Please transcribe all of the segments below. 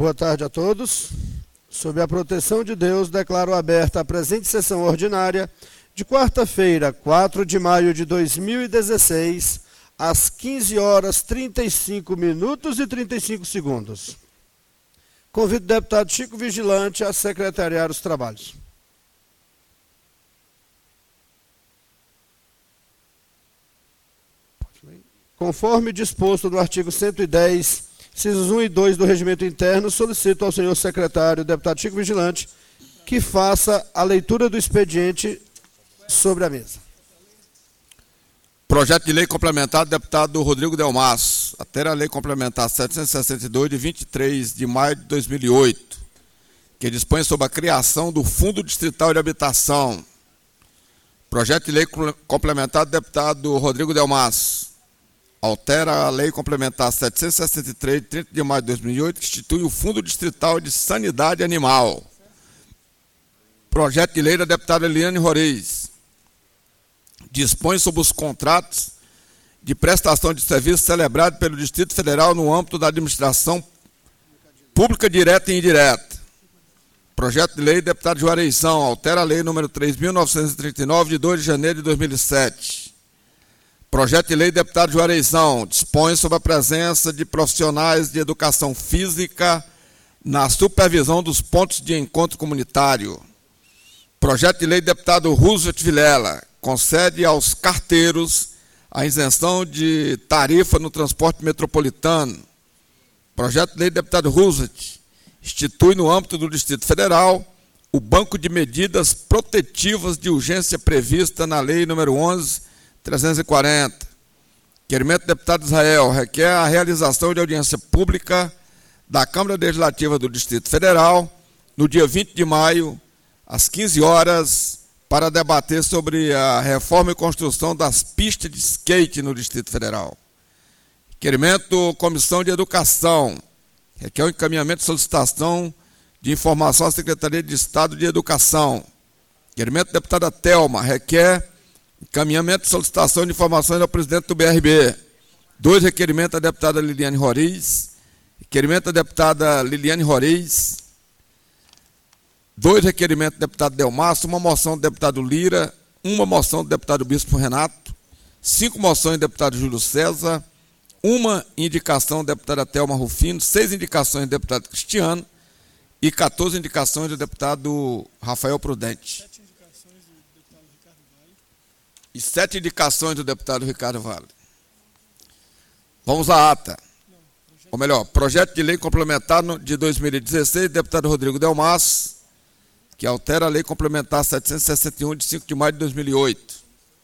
Boa tarde a todos. Sob a proteção de Deus, declaro aberta a presente sessão ordinária de quarta-feira, 4 de maio de 2016, às 15 horas 35 minutos e 35 segundos. Convido o deputado Chico Vigilante a secretariar os trabalhos. Conforme disposto no artigo 110, incisos 1 e 2 do Regimento Interno, solicito ao senhor secretário, deputado Chico Vigilante, que faça a leitura do expediente sobre a mesa. Projeto de lei complementar do deputado Rodrigo Delmas, altera a lei complementar 762, de 23 de maio de 2008, que dispõe sobre a criação do Fundo Distrital de Habitação. Projeto de lei complementar do deputado Rodrigo Delmas, altera a lei complementar 763, de 30 de maio de 2008, que institui o Fundo Distrital de Sanidade Animal. Projeto de lei da deputada Eliane Roriz, dispõe sobre os contratos de prestação de serviços celebrados pelo Distrito Federal no âmbito da administração pública direta e indireta. Projeto de lei do deputado Juarezão, altera a lei número 3.939, de 2 de janeiro de 2007. Projeto de lei do deputado Juarezão, dispõe sobre a presença de profissionais de educação física na supervisão dos pontos de encontro comunitário. Projeto de lei do deputado Roosevelt Vilela, concede aos carteiros a isenção de tarifa no transporte metropolitano. Projeto de lei do deputado Roosevelt, institui no âmbito do Distrito Federal o Banco de Medidas Protetivas de Urgência prevista na lei número 11.340. Requerimento do deputado Israel, requer a realização de audiência pública da Câmara Legislativa do Distrito Federal no dia 20 de maio, às 15 horas, para debater sobre a reforma e construção das pistas de skate no Distrito Federal. Requerimento Comissão de Educação, requer o encaminhamento de solicitação de informação à Secretaria de Estado de Educação. Requerimento da deputada Thelma, requer encaminhamento de solicitação de informações ao presidente do BRB. 2 requerimentos da deputada Liliane Roriz. Requerimento da deputada Liliane Roriz. 2 requerimentos do deputado Delmas, uma moção do deputado Lira, uma moção do deputado Bispo Renato, 5 moções do deputado Júlio César, uma indicação da deputada Thelma Rufino, 6 indicações do deputado Cristiano e 14 indicações do deputado Rafael Prudente. 7 indicações do deputado Ricardo Vale. E 7 indicações do deputado Ricardo Vale. Vamos à ata. Ou melhor, projeto de lei complementar de 2016, deputado Rodrigo Delmas, que altera a lei complementar 761, de 5 de maio de 2008.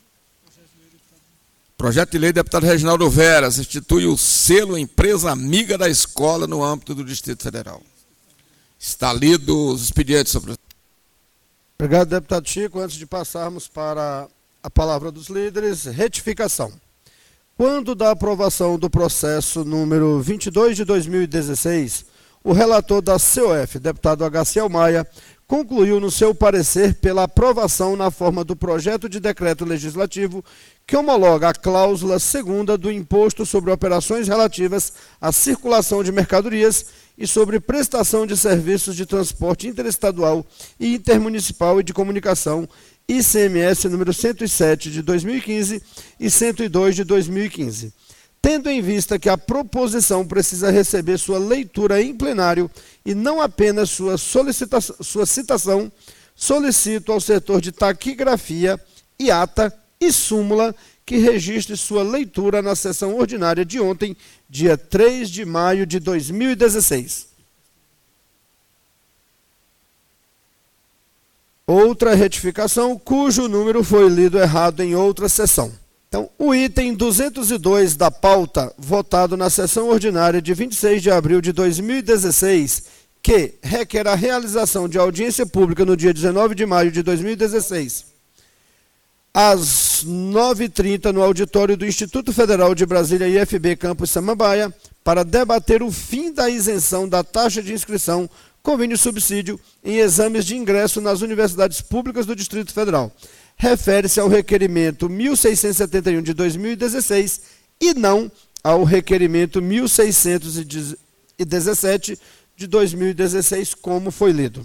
Projeto de lei do deputado Reginaldo Veras, institui o selo Empresa Amiga da Escola no âmbito do Distrito Federal. Está lido os expedientes, senhor presidente. Obrigado, deputado Chico. Antes de passarmos para a palavra dos líderes, retificação. Quando da aprovação do processo número 22 de 2016, o relator da COF, deputado Agaciel Maia, concluiu no seu parecer pela aprovação na forma do projeto de decreto legislativo que homologa a cláusula 2ª do Imposto sobre Operações Relativas à Circulação de Mercadorias e sobre prestação de serviços de transporte interestadual e intermunicipal e de comunicação, ICMS número 107 de 2015 e 102 de 2015. Tendo em vista que a proposição precisa receber sua leitura em plenário e não apenas sua citação, solicito ao setor de taquigrafia, ata e súmula que registre sua leitura na sessão ordinária de ontem, dia 3 de maio de 2016. Outra retificação, cujo número foi lido errado em outra sessão. Então, o item 202 da pauta, votado na sessão ordinária de 26 de abril de 2016, que requer a realização de audiência pública no dia 19 de maio de 2016, às 9h30, no auditório do Instituto Federal de Brasília, IFB, Campus Samambaia, para debater o fim da isenção da taxa de inscrição, convênio e subsídio em exames de ingresso nas universidades públicas do Distrito Federal. Refere-se ao requerimento 1671 de 2016 e não ao requerimento 1617 de 2016, como foi lido.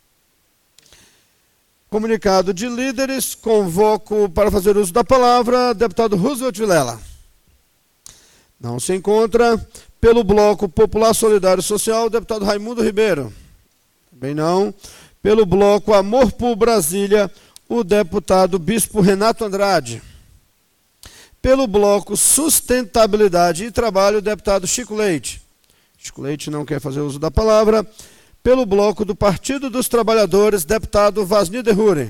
Comunicado de líderes, convoco para fazer uso da palavra deputado Roosevelt Vilela. Não se encontra. Pelo Bloco Popular Solidário Social, deputado Raimundo Ribeiro. Também não. Pelo Bloco Amor por Brasília, o deputado Bispo Renato Andrade. Pelo Bloco Sustentabilidade e Trabalho, o deputado Chico Leite. Chico Leite não quer fazer uso da palavra. Pelo Bloco do Partido dos Trabalhadores, deputado Vasni Derruri.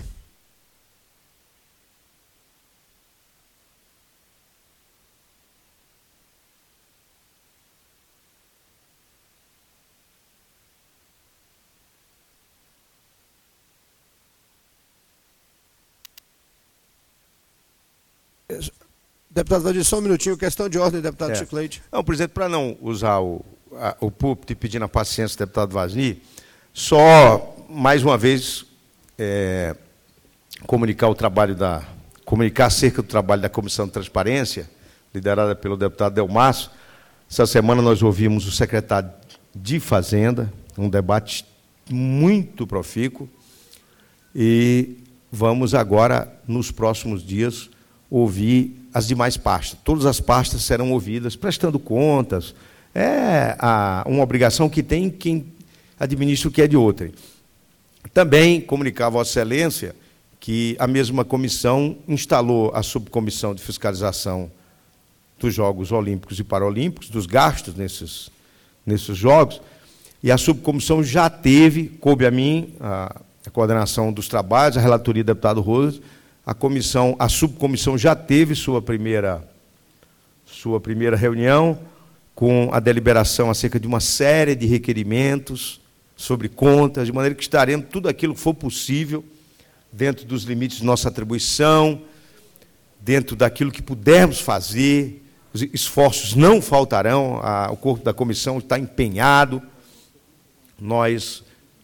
Deputado Vasni, só um minutinho, questão de ordem, deputado Chico Leite. Não, presidente, para não usar o púlpito e pedindo a paciência do deputado Vasni, só, mais uma vez, comunicar acerca do trabalho da Comissão de Transparência, liderada pelo deputado Delmaço. Essa semana nós ouvimos o secretário de Fazenda, um debate muito profícuo, e vamos agora, nos próximos dias, ouvir as demais pastas. Todas as pastas serão ouvidas, prestando contas. É uma obrigação que tem quem administra o que é de outrem. Também comunicar a Vossa Excelência que a mesma comissão instalou a subcomissão de fiscalização dos Jogos Olímpicos e Paralímpicos, dos gastos nesses Jogos, e a subcomissão já coube a mim, a coordenação dos trabalhos, a relatoria do deputado Rosa, a subcomissão já teve sua primeira reunião, com a deliberação acerca de uma série de requerimentos sobre contas, de maneira que estaremos tudo aquilo que for possível, dentro dos limites de nossa atribuição, dentro daquilo que pudermos fazer, os esforços não faltarão, o corpo da comissão está empenhado, nós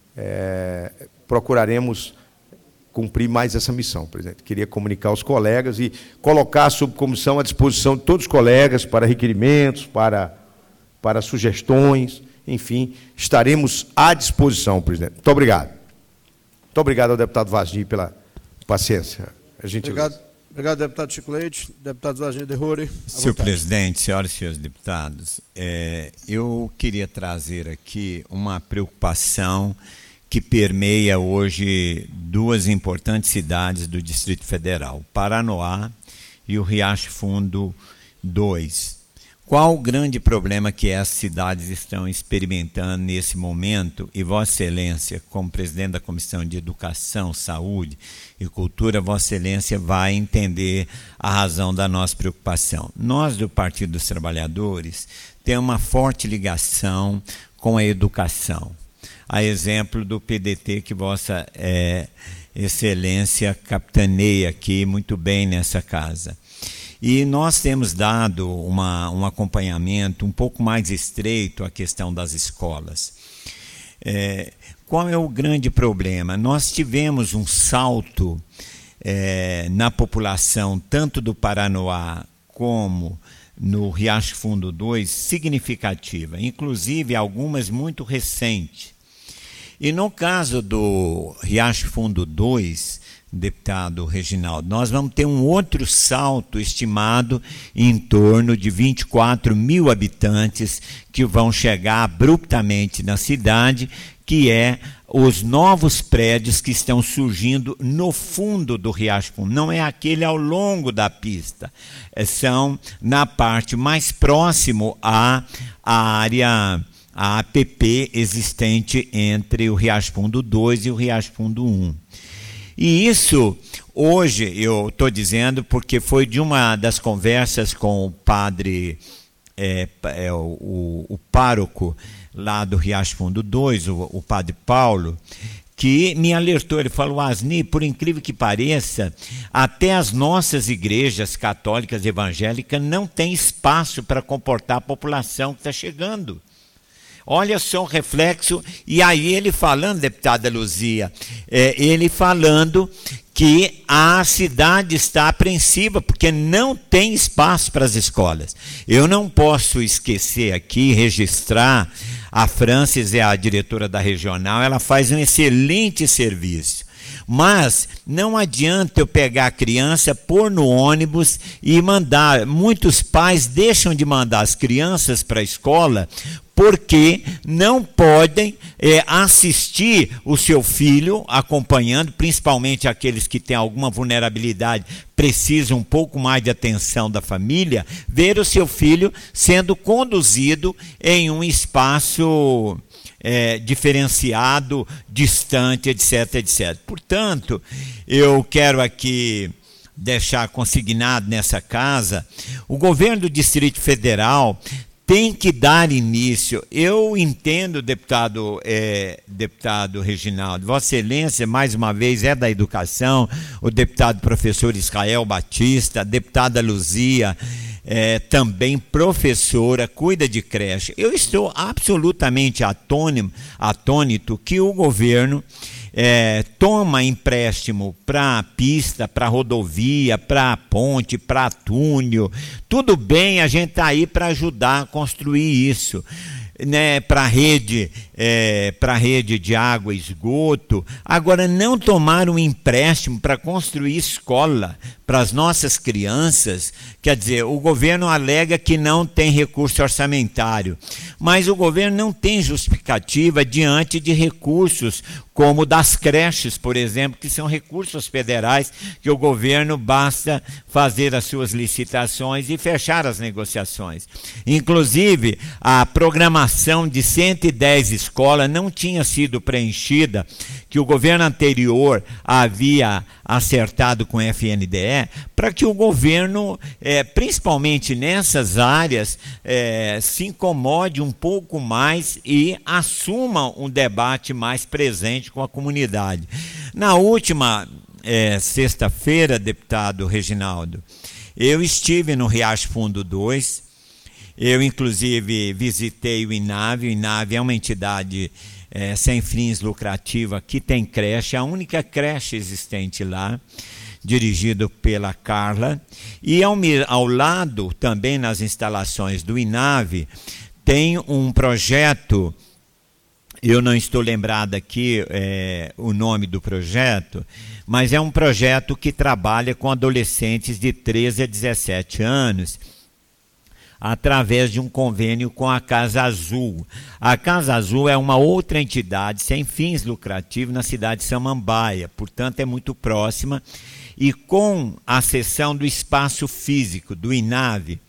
procuraremos cumprir mais essa missão, presidente. Queria comunicar aos colegas e colocar a subcomissão à disposição de todos os colegas para requerimentos, para sugestões, enfim, estaremos à disposição, presidente. Muito obrigado. Muito obrigado ao deputado Vasni pela paciência. Obrigado, deputado Chico Leite. Deputado Vasni Derruri. Senhor presidente, senhoras e senhores deputados, eu queria trazer aqui uma preocupação que permeia hoje duas importantes cidades do Distrito Federal, Paranoá e o Riacho Fundo 2. Qual o grande problema que essas cidades estão experimentando nesse momento? E Vossa Excelência, como presidente da Comissão de Educação, Saúde e Cultura, Vossa Excelência vai entender a razão da nossa preocupação. Nós, do Partido dos Trabalhadores, temos uma forte ligação com a educação. A exemplo do PDT que Vossa Excelência capitaneia aqui muito bem nessa casa. E nós temos dado um acompanhamento um pouco mais estreito à questão das escolas. Qual é o grande problema? Nós tivemos um salto na população, tanto do Paranoá como no Riacho Fundo 2, significativa, inclusive algumas muito recentes. E no caso do Riacho Fundo 2, deputado Reginaldo, nós vamos ter um outro salto estimado em torno de 24 mil habitantes que vão chegar abruptamente na cidade, que é os novos prédios que estão surgindo no fundo do Riacho Fundo. Não é aquele ao longo da pista, são na parte mais próximo à área, a APP existente entre o Riacho Fundo 2 e o Riacho Fundo 1. E isso, hoje, eu estou dizendo porque foi de uma das conversas com o padre, o pároco lá do Riacho Fundo 2, o padre Paulo, que me alertou. Ele falou: Asni, por incrível que pareça, até as nossas igrejas católicas evangélicas não têm espaço para comportar a população que está chegando. Olha só o reflexo. E aí ele falando, deputada Luzia, ele falando que a cidade está apreensiva porque não tem espaço para as escolas. Eu não posso esquecer aqui, registrar A Francis é a diretora da regional, ela faz um excelente serviço. Mas não adianta eu pegar a criança, pôr no ônibus e mandar. Muitos pais deixam de mandar as crianças para a escola porque não podem assistir o seu filho acompanhando, principalmente aqueles que têm alguma vulnerabilidade, precisam um pouco mais de atenção da família, ver o seu filho sendo conduzido em um espaço diferenciado, distante, etc, etc. Portanto, eu quero aqui deixar consignado nessa casa, o governo do Distrito Federal tem que dar início. Eu entendo, deputado Reginaldo, Vossa Excelência, mais uma vez, é da educação, o deputado professor Israel Batista, a deputada Luzia, também professora, cuida de creche. Eu estou absolutamente atônito que o governo toma empréstimo para pista, para rodovia, para ponte, para túnel. Tudo bem, a gente está aí para ajudar a construir isso, né, para rede de água e esgoto. Agora, não tomar um empréstimo para construir escola para as nossas crianças, quer dizer, o governo alega que não tem recurso orçamentário, mas o governo não tem justificativa diante de recursos como das creches, por exemplo, que são recursos federais que o governo basta fazer as suas licitações e fechar as negociações. Inclusive, a programação de 110 escolas não tinha sido preenchida, que o governo anterior havia acertado com o FNDE, para que o governo, principalmente nessas áreas, se incomode um pouco mais e assuma um debate mais presente com a comunidade. Na última sexta-feira, deputado Reginaldo, eu estive no Riacho Fundo 2, eu inclusive visitei o INAVE. O INAVE é uma entidade sem fins lucrativa que tem creche, a única creche existente lá, dirigido pela Carla, e ao lado, também nas instalações do INAVE, tem um projeto, eu não estou lembrado aqui o nome do projeto, mas é um projeto que trabalha com adolescentes de 13 a 17 anos, através de um convênio com a Casa Azul. A Casa Azul é uma outra entidade sem fins lucrativos na cidade de Samambaia, portanto é muito próxima, e com a cessão do espaço físico do INAVE,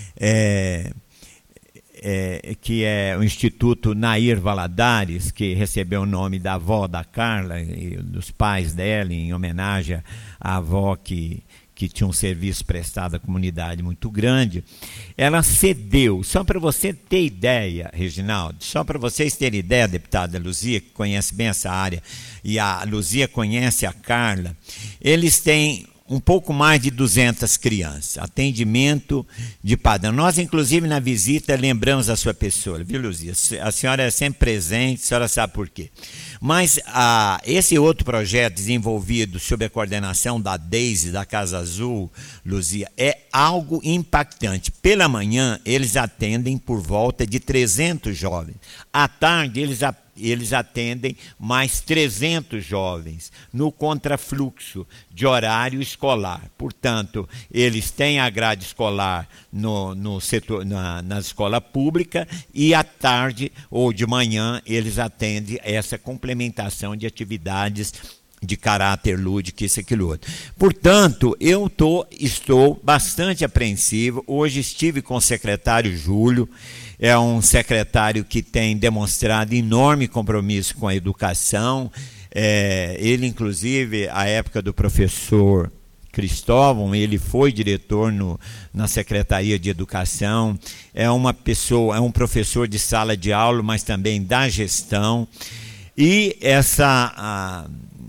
que é o Instituto Nair Valadares, que recebeu o nome da avó da Carla e dos pais dela, em homenagem à avó que tinha um serviço prestado à comunidade muito grande, ela cedeu. Só para você ter ideia, Reginaldo, só para vocês terem ideia, deputada Luzia, que conhece bem essa área, e a Luzia conhece a Carla, eles têm um pouco mais de 200 crianças, atendimento de padrão. Nós, inclusive, na visita, lembramos a sua pessoa, viu, Luzia? A senhora é sempre presente, a senhora sabe por quê. Mas esse outro projeto desenvolvido sob a coordenação da Deise, da Casa Azul, Luzia, é algo impactante. Pela manhã, eles atendem por volta de 300 jovens. À tarde, eles atendem mais 300 jovens no contrafluxo de horário escolar. Portanto, eles têm a grade escolar no setor, na escola pública, e à tarde ou de manhã eles atendem essa complementação de atividades de caráter lúdico, isso e aquilo outro. Portanto, eu estou bastante apreensivo. Hoje estive com o secretário Júlio, é um secretário que tem demonstrado enorme compromisso com a educação. Ele, inclusive, à época do professor Cristóvão, ele foi diretor na Secretaria de Educação, é um professor de sala de aula, mas também da gestão. E essa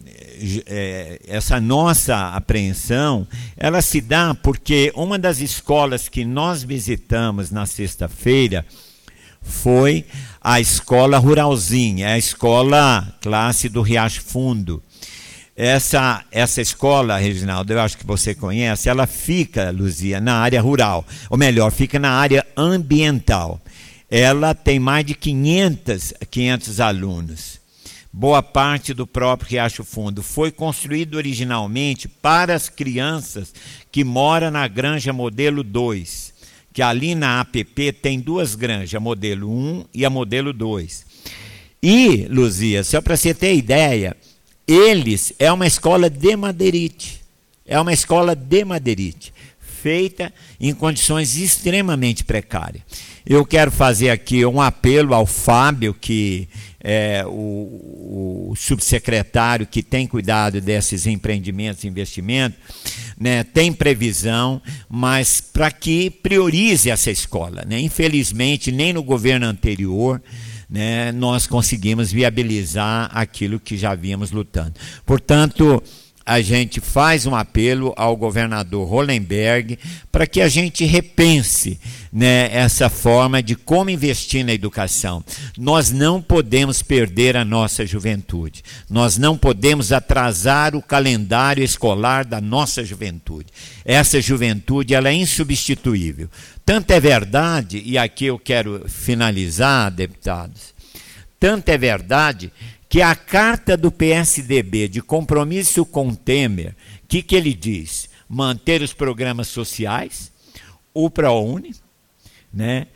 nossa apreensão, ela se dá porque uma das escolas que nós visitamos na sexta-feira foi a escola Ruralzinha, a escola classe do Riacho Fundo. Essa escola, Reginaldo, eu acho que você conhece, ela fica, Luzia, na área rural, ou melhor, fica na área ambiental. ela tem mais de 500 alunos. Boa parte do próprio Riacho Fundo foi construído originalmente para as crianças que moram na Granja Modelo 2, que ali na APP tem duas granjas, a Modelo 1 e a Modelo 2. E, Luzia, só para você ter ideia, eles é uma escola de madeirite, feita em condições extremamente precárias. Eu quero fazer aqui um apelo ao Fábio, que é o subsecretário que tem cuidado desses empreendimentos e investimentos, né, tem previsão, mas para que priorize essa escola, né? Infelizmente, nem no governo anterior, né, nós conseguimos viabilizar aquilo que já vínhamos lutando. Portanto, a gente faz um apelo ao governador Hollenberg para que a gente repense, né, essa forma de como investir na educação. Nós não podemos perder a nossa juventude. Nós não podemos atrasar o calendário escolar da nossa juventude. Essa juventude, ela é insubstituível. Tanto é verdade, e aqui eu quero finalizar, deputados, tanto é verdade que a carta do PSDB de compromisso com Temer, o que ele diz? Manter os programas sociais, o ProUni, né?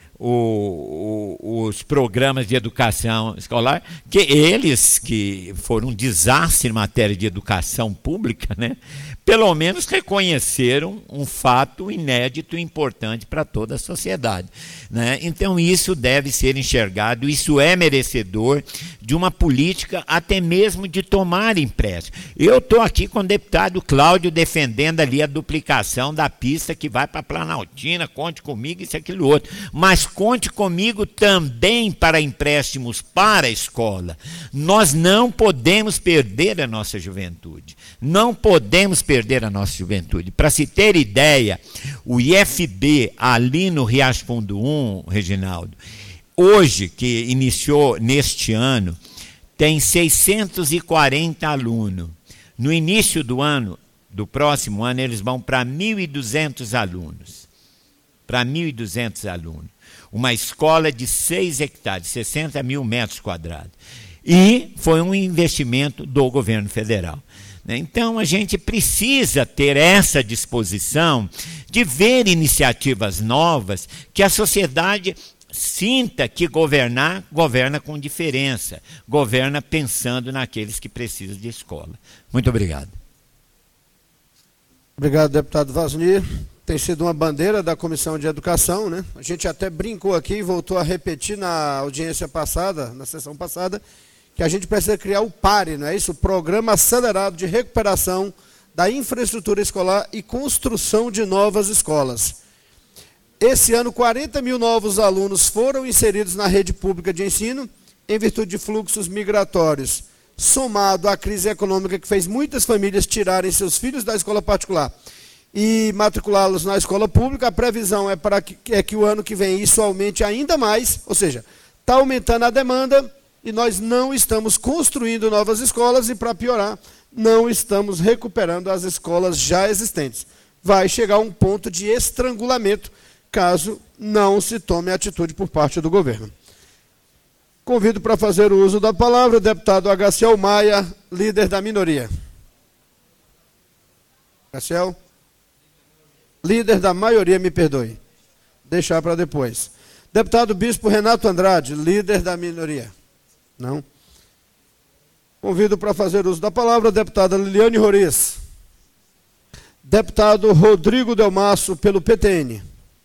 Os programas de educação escolar, que eles que foram um desastre em matéria de educação pública, né? Pelo menos reconheceram um fato inédito e importante para toda a sociedade, né? Então isso deve ser enxergado, isso é merecedor de uma política até mesmo de tomar empréstimo. Eu estou aqui com o deputado Cláudio defendendo ali a duplicação da pista que vai para Planaltina, conte comigo, isso, aquilo, outro, mas conte comigo também para empréstimos para a escola. Nós não podemos perder a nossa juventude. Não podemos perder a nossa juventude. Para se ter ideia, o IFB ali no Riacho Fundo 1, Reginaldo, hoje, que iniciou neste ano, tem 640 alunos. No início do ano, do próximo ano, eles vão para 1.200 alunos. Para 1.200 alunos. Uma escola de 6 hectares, 60 mil metros quadrados. E foi um investimento do governo federal. Então, a gente precisa ter essa disposição de ver iniciativas novas, que a sociedade sinta que governa com diferença, governa pensando naqueles que precisam de escola. Muito obrigado. Obrigado, deputado Vasnir. Tem sido uma bandeira da Comissão de Educação, né? A gente até brincou aqui e voltou a repetir na audiência passada, na sessão passada, que a gente precisa criar o PARE, não é isso? O Programa Acelerado de Recuperação da Infraestrutura Escolar e Construção de Novas Escolas. Esse ano, 40 mil novos alunos foram inseridos na rede pública de ensino em virtude de fluxos migratórios, somado à crise econômica que fez muitas famílias tirarem seus filhos da escola particular e matriculá-los na escola pública. A previsão é que o ano que vem isso aumente ainda mais, ou seja, está aumentando a demanda e nós não estamos construindo novas escolas e, para piorar, não estamos recuperando as escolas já existentes. Vai chegar um ponto de estrangulamento caso não se tome atitude por parte do governo. Convido para fazer o uso da palavra o deputado Agaciel Maia, líder da minoria. Agaciel? Líder da maioria, me perdoe. Deixar para depois. Deputado Bispo Renato Andrade, líder da minoria. Não? Convido para fazer uso da palavra a deputada Liliane Roriz. Deputado Rodrigo Delmasso, pelo PTN.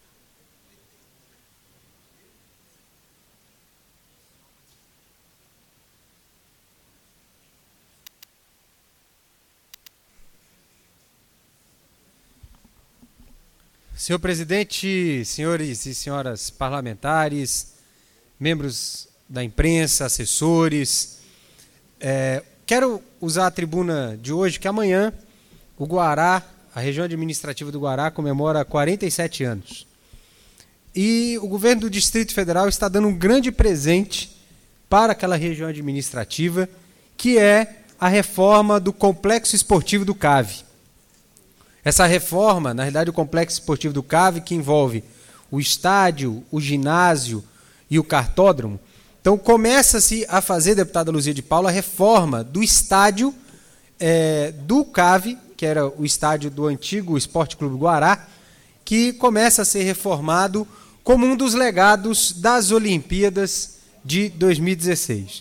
Senhor presidente, senhores e senhoras parlamentares, membros da imprensa, assessores, quero usar a tribuna de hoje, que amanhã o Guará, a região administrativa do Guará, comemora 47 anos. E o governo do Distrito Federal está dando um grande presente para aquela região administrativa, que é a reforma do Complexo Esportivo do CAV. Essa reforma, na realidade, o Complexo Esportivo do CAV, que envolve o estádio, o ginásio e o cartódromo. Então começa-se a fazer, deputada Luzia de Paula, a reforma do estádio do CAV, que era o estádio do antigo Esporte Clube Guará, que começa a ser reformado como um dos legados das Olimpíadas de 2016.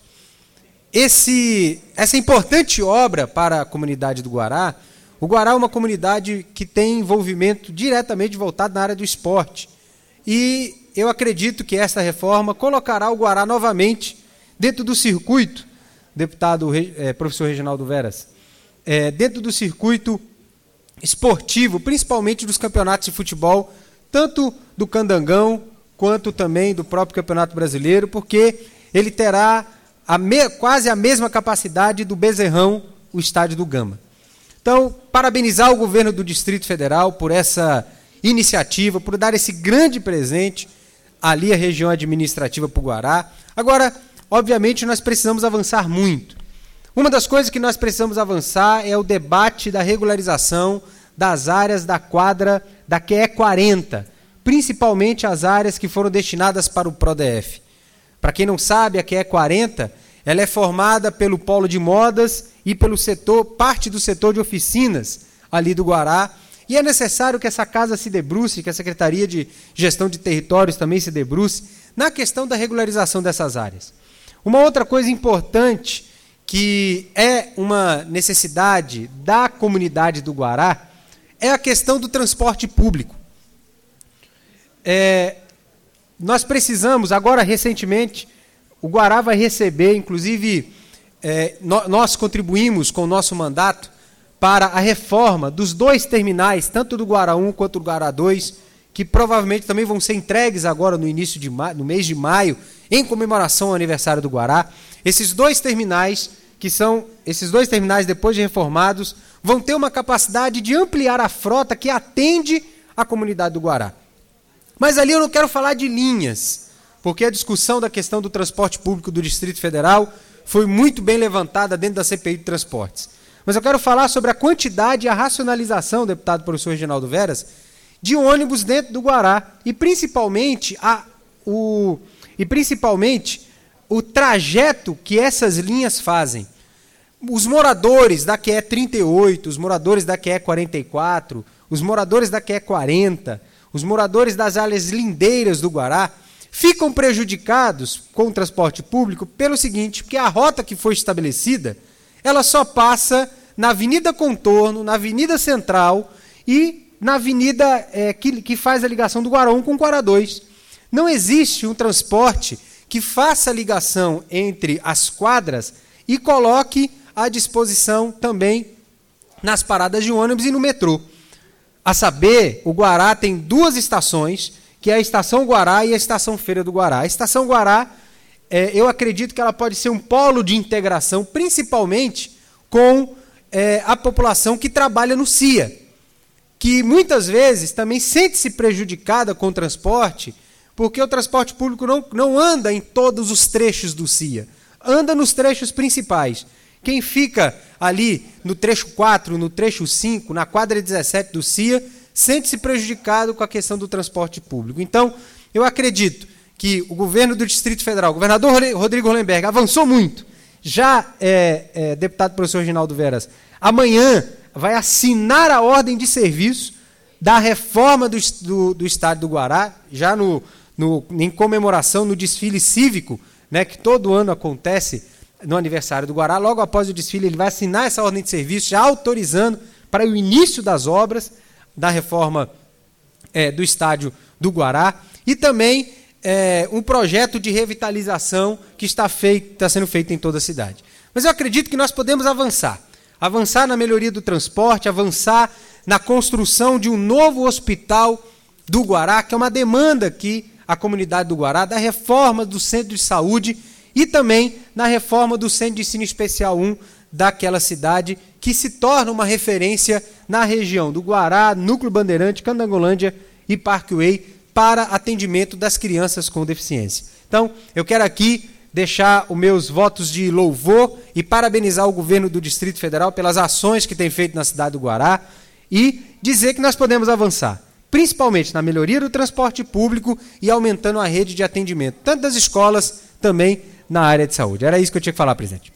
Essa importante obra para a comunidade do Guará, o Guará é uma comunidade que tem envolvimento diretamente voltado na área do esporte. E eu acredito que esta reforma colocará o Guará novamente dentro do circuito, deputado professor Reginaldo Veras, dentro do circuito esportivo, principalmente dos campeonatos de futebol, tanto do Candangão quanto também do próprio Campeonato Brasileiro, porque ele terá quase a mesma capacidade do Bezerrão, o estádio do Gama. Então, parabenizar o governo do Distrito Federal por essa iniciativa, por dar esse grande presente ali à região administrativa para o Guará. Agora, obviamente, nós precisamos avançar muito. Uma das coisas que nós precisamos avançar é o debate da regularização das áreas da quadra da QE 40, principalmente as áreas que foram destinadas para o PRODF. Para quem não sabe, a QE 40 ela é formada pelo polo de modas e pelo parte do setor de oficinas ali do Guará, e é necessário que essa casa se debruce, que a Secretaria de Gestão de Territórios também se debruce na questão da regularização dessas áreas. Uma outra coisa importante, que é uma necessidade da comunidade do Guará, é a questão do transporte público. Nós precisamos, agora recentemente, o Guará vai receber, inclusive, nós contribuímos com o nosso mandato para a reforma dos 2 terminais, tanto do Guará 1 quanto do Guará 2, que provavelmente também vão ser entregues agora no mês de maio, em comemoração ao aniversário do Guará. Esses 2 terminais, depois de reformados, vão ter uma capacidade de ampliar a frota que atende a comunidade do Guará. Mas ali eu não quero falar de linhas, porque a discussão da questão do transporte público do Distrito Federal foi muito bem levantada dentro da CPI de Transportes. Mas eu quero falar sobre a quantidade e a racionalização, deputado professor Reginaldo Veras, de ônibus dentro do Guará, e principalmente o trajeto que essas linhas fazem. Os moradores da QE 38, os moradores da QE 44, os moradores da QE 40, os moradores das áreas lindeiras do Guará, ficam prejudicados com o transporte público pelo seguinte, porque a rota que foi estabelecida, ela só passa na Avenida Contorno, na Avenida Central e na avenida que faz a ligação do Guará 1 com o Guará 2. Não existe um transporte que faça a ligação entre as quadras e coloque à disposição também nas paradas de ônibus e no metrô. A saber, o Guará tem 2 estações, que é a Estação Guará e a Estação Feira do Guará. A Estação Guará, eu acredito que ela pode ser um polo de integração, principalmente com a população que trabalha no CIA, que muitas vezes também sente-se prejudicada com o transporte, porque o transporte público não anda em todos os trechos do CIA, anda nos trechos principais. Quem fica ali no trecho 4, no trecho 5, na quadra 17 do CIA, sente-se prejudicado com a questão do transporte público. Então, eu acredito que o governo do Distrito Federal, o governador Rodrigo Hollenberg, avançou muito. Já, deputado professor Reginaldo Veras, amanhã vai assinar a ordem de serviço da reforma do estádio do Guará, já em comemoração no desfile cívico, né, que todo ano acontece no aniversário do Guará. Logo após o desfile, ele vai assinar essa ordem de serviço, já autorizando para o início das obras da reforma do estádio do Guará, e também um projeto de revitalização que está sendo feito em toda a cidade. Mas eu acredito que nós podemos avançar na melhoria do transporte, avançar na construção de um novo hospital do Guará, que é uma demanda que a comunidade do Guará, da reforma do centro de saúde e também na reforma do Centro de Ensino Especial 1 daquela cidade, que se torna uma referência na região do Guará, Núcleo Bandeirante, Candangolândia e Parkway para atendimento das crianças com deficiência. Então, eu quero aqui deixar os meus votos de louvor e parabenizar o governo do Distrito Federal pelas ações que tem feito na cidade do Guará e dizer que nós podemos avançar. principalmente na melhoria do transporte público e aumentando a rede de atendimento, tanto das escolas, também na área de saúde. Era isso que eu tinha que falar, presidente.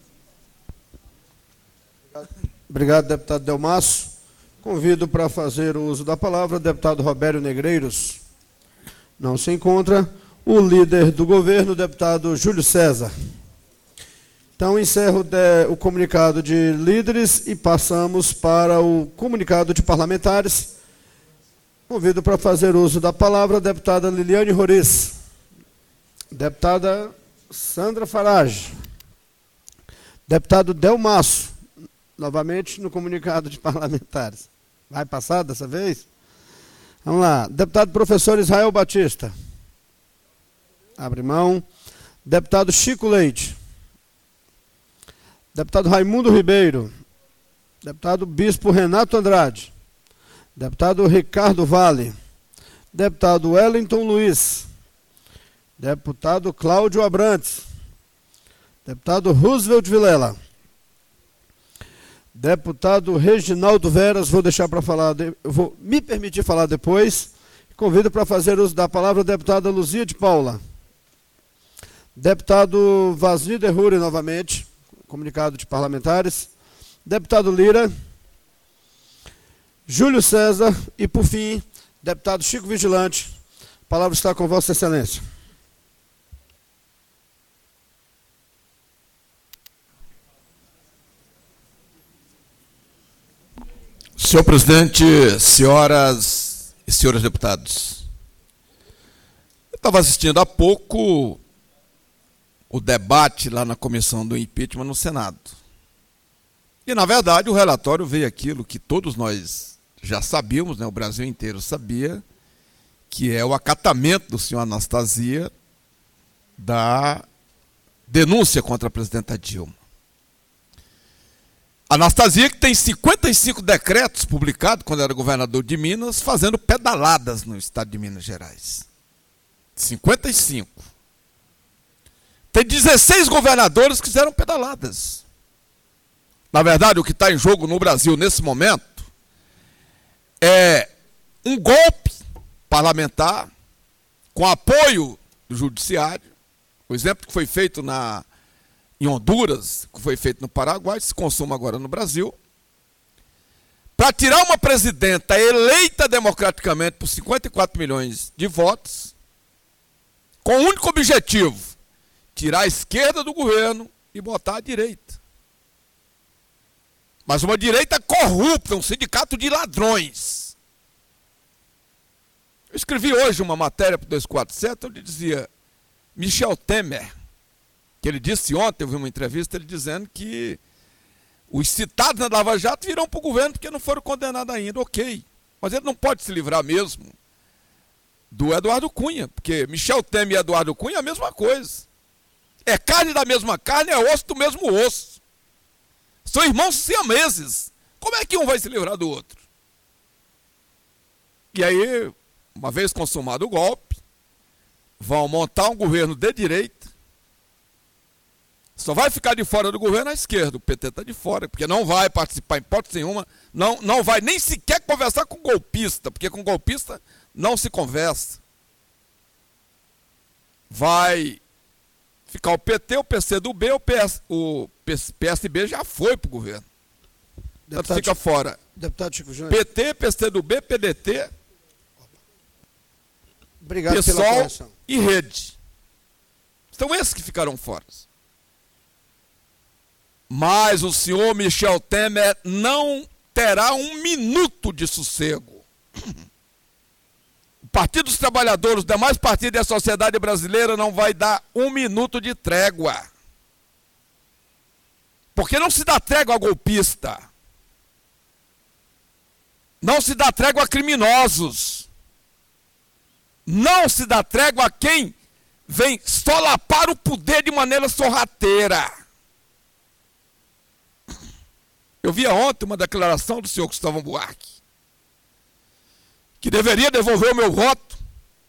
Obrigado, deputado Delmasso. Convido para fazer o uso da palavra o deputado Robério Negreiros. Não se encontra. O líder do governo, o deputado Júlio César. Então, encerro o comunicado de líderes e passamos para o comunicado de parlamentares. Convido para fazer uso da palavra a deputada Liliane Roriz. Deputada Sandra Farage. Deputado Delmasso. Novamente no comunicado de parlamentares. Vai passar dessa vez? Vamos lá. Deputado professor Israel Batista. Abre mão. Deputado Chico Leite. Deputado Raimundo Ribeiro. Deputado Bispo Renato Andrade. Deputado Ricardo Vale. Deputado Wellington Luiz. Deputado Cláudio Abrantes. Deputado Roosevelt Vilela. Deputado Reginaldo Veras, vou deixar para falar, vou me permitir falar depois. Convido para fazer uso da palavra a deputada Luzia de Paula. Deputado Vasni Derruri, novamente, comunicado de parlamentares. Deputado Lira. Júlio César e, por fim, deputado Chico Vigilante. A palavra está com Vossa Excelência. Senhor presidente, senhoras e senhores deputados, eu estava assistindo há pouco o debate lá na comissão do impeachment no Senado. E, na verdade, o relatório veio aquilo que todos nós já sabíamos, né, o Brasil inteiro sabia, que é o acatamento do senhor Anastasia da denúncia contra a presidenta Dilma. Anastasia, que tem 55 decretos publicados quando era governador de Minas, fazendo pedaladas no estado de Minas Gerais. 55. Tem 16 governadores que fizeram pedaladas. Na verdade, o que está em jogo no Brasil nesse momento é um golpe parlamentar com apoio do judiciário. O exemplo que foi feito em Honduras, que foi feito no Paraguai, se consuma agora no Brasil, para tirar uma presidenta eleita democraticamente por 54 milhões de votos, com o único objetivo, tirar a esquerda do governo e botar a direita. Mas uma direita corrupta, um sindicato de ladrões. Eu escrevi hoje uma matéria para o 247, onde dizia Michel Temer, que ele disse ontem, eu vi uma entrevista, ele dizendo que os citados na Lava Jato virão para o governo porque não foram condenados ainda, ok. Mas ele não pode se livrar mesmo do Eduardo Cunha, porque Michel Temer e Eduardo Cunha é a mesma coisa. É carne da mesma carne, é osso do mesmo osso. São irmãos siameses. Como é que um vai se livrar do outro? E aí, uma vez consumado o golpe, vão montar um governo de direita. Só vai ficar de fora do governo a esquerda. O PT está de fora, porque não vai participar em hipótese nenhuma, não vai nem sequer conversar com golpista, porque com golpista não se conversa. Vai ficar o PT, o PCdoB, o PSB já foi para o governo. Deputado, fica fora. Deputado Chico Júnior. PT, PCdoB, PDT, obrigado PSOL pela correção. E Rede. São esses que ficaram fora. Mas o senhor Michel Temer não terá um minuto de sossego. O Partido dos Trabalhadores, os demais partidos da sociedade brasileira não vai dar um minuto de trégua. Porque não se dá trégua a golpista. Não se dá trégua a criminosos. Não se dá trégua a quem vem solapar o poder de maneira sorrateira. Eu vi ontem uma declaração do senhor Gustavo Buarque, que deveria devolver o meu voto,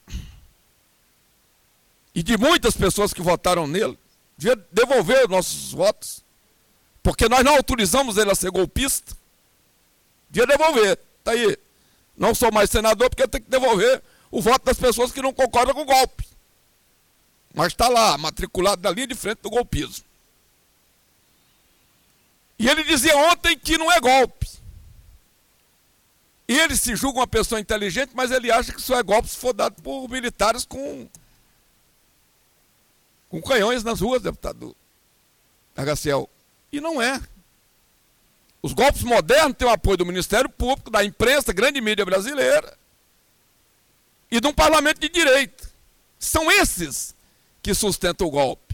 e de muitas pessoas que votaram nele, devia devolver os nossos votos, porque nós não autorizamos ele a ser golpista, devia devolver. Está aí Não sou mais senador porque eu tenho que devolver o voto das pessoas que não concordam com o golpe. Mas está lá, matriculado na linha de frente do golpismo. E ele dizia ontem que não é golpe. E ele se julga uma pessoa inteligente, mas ele acha que só é golpe se for dado por militares com canhões nas ruas, deputado Garciel. E não é. Os golpes modernos têm o apoio do Ministério Público, da imprensa, grande mídia brasileira e de um parlamento de direito. São esses que sustentam o golpe.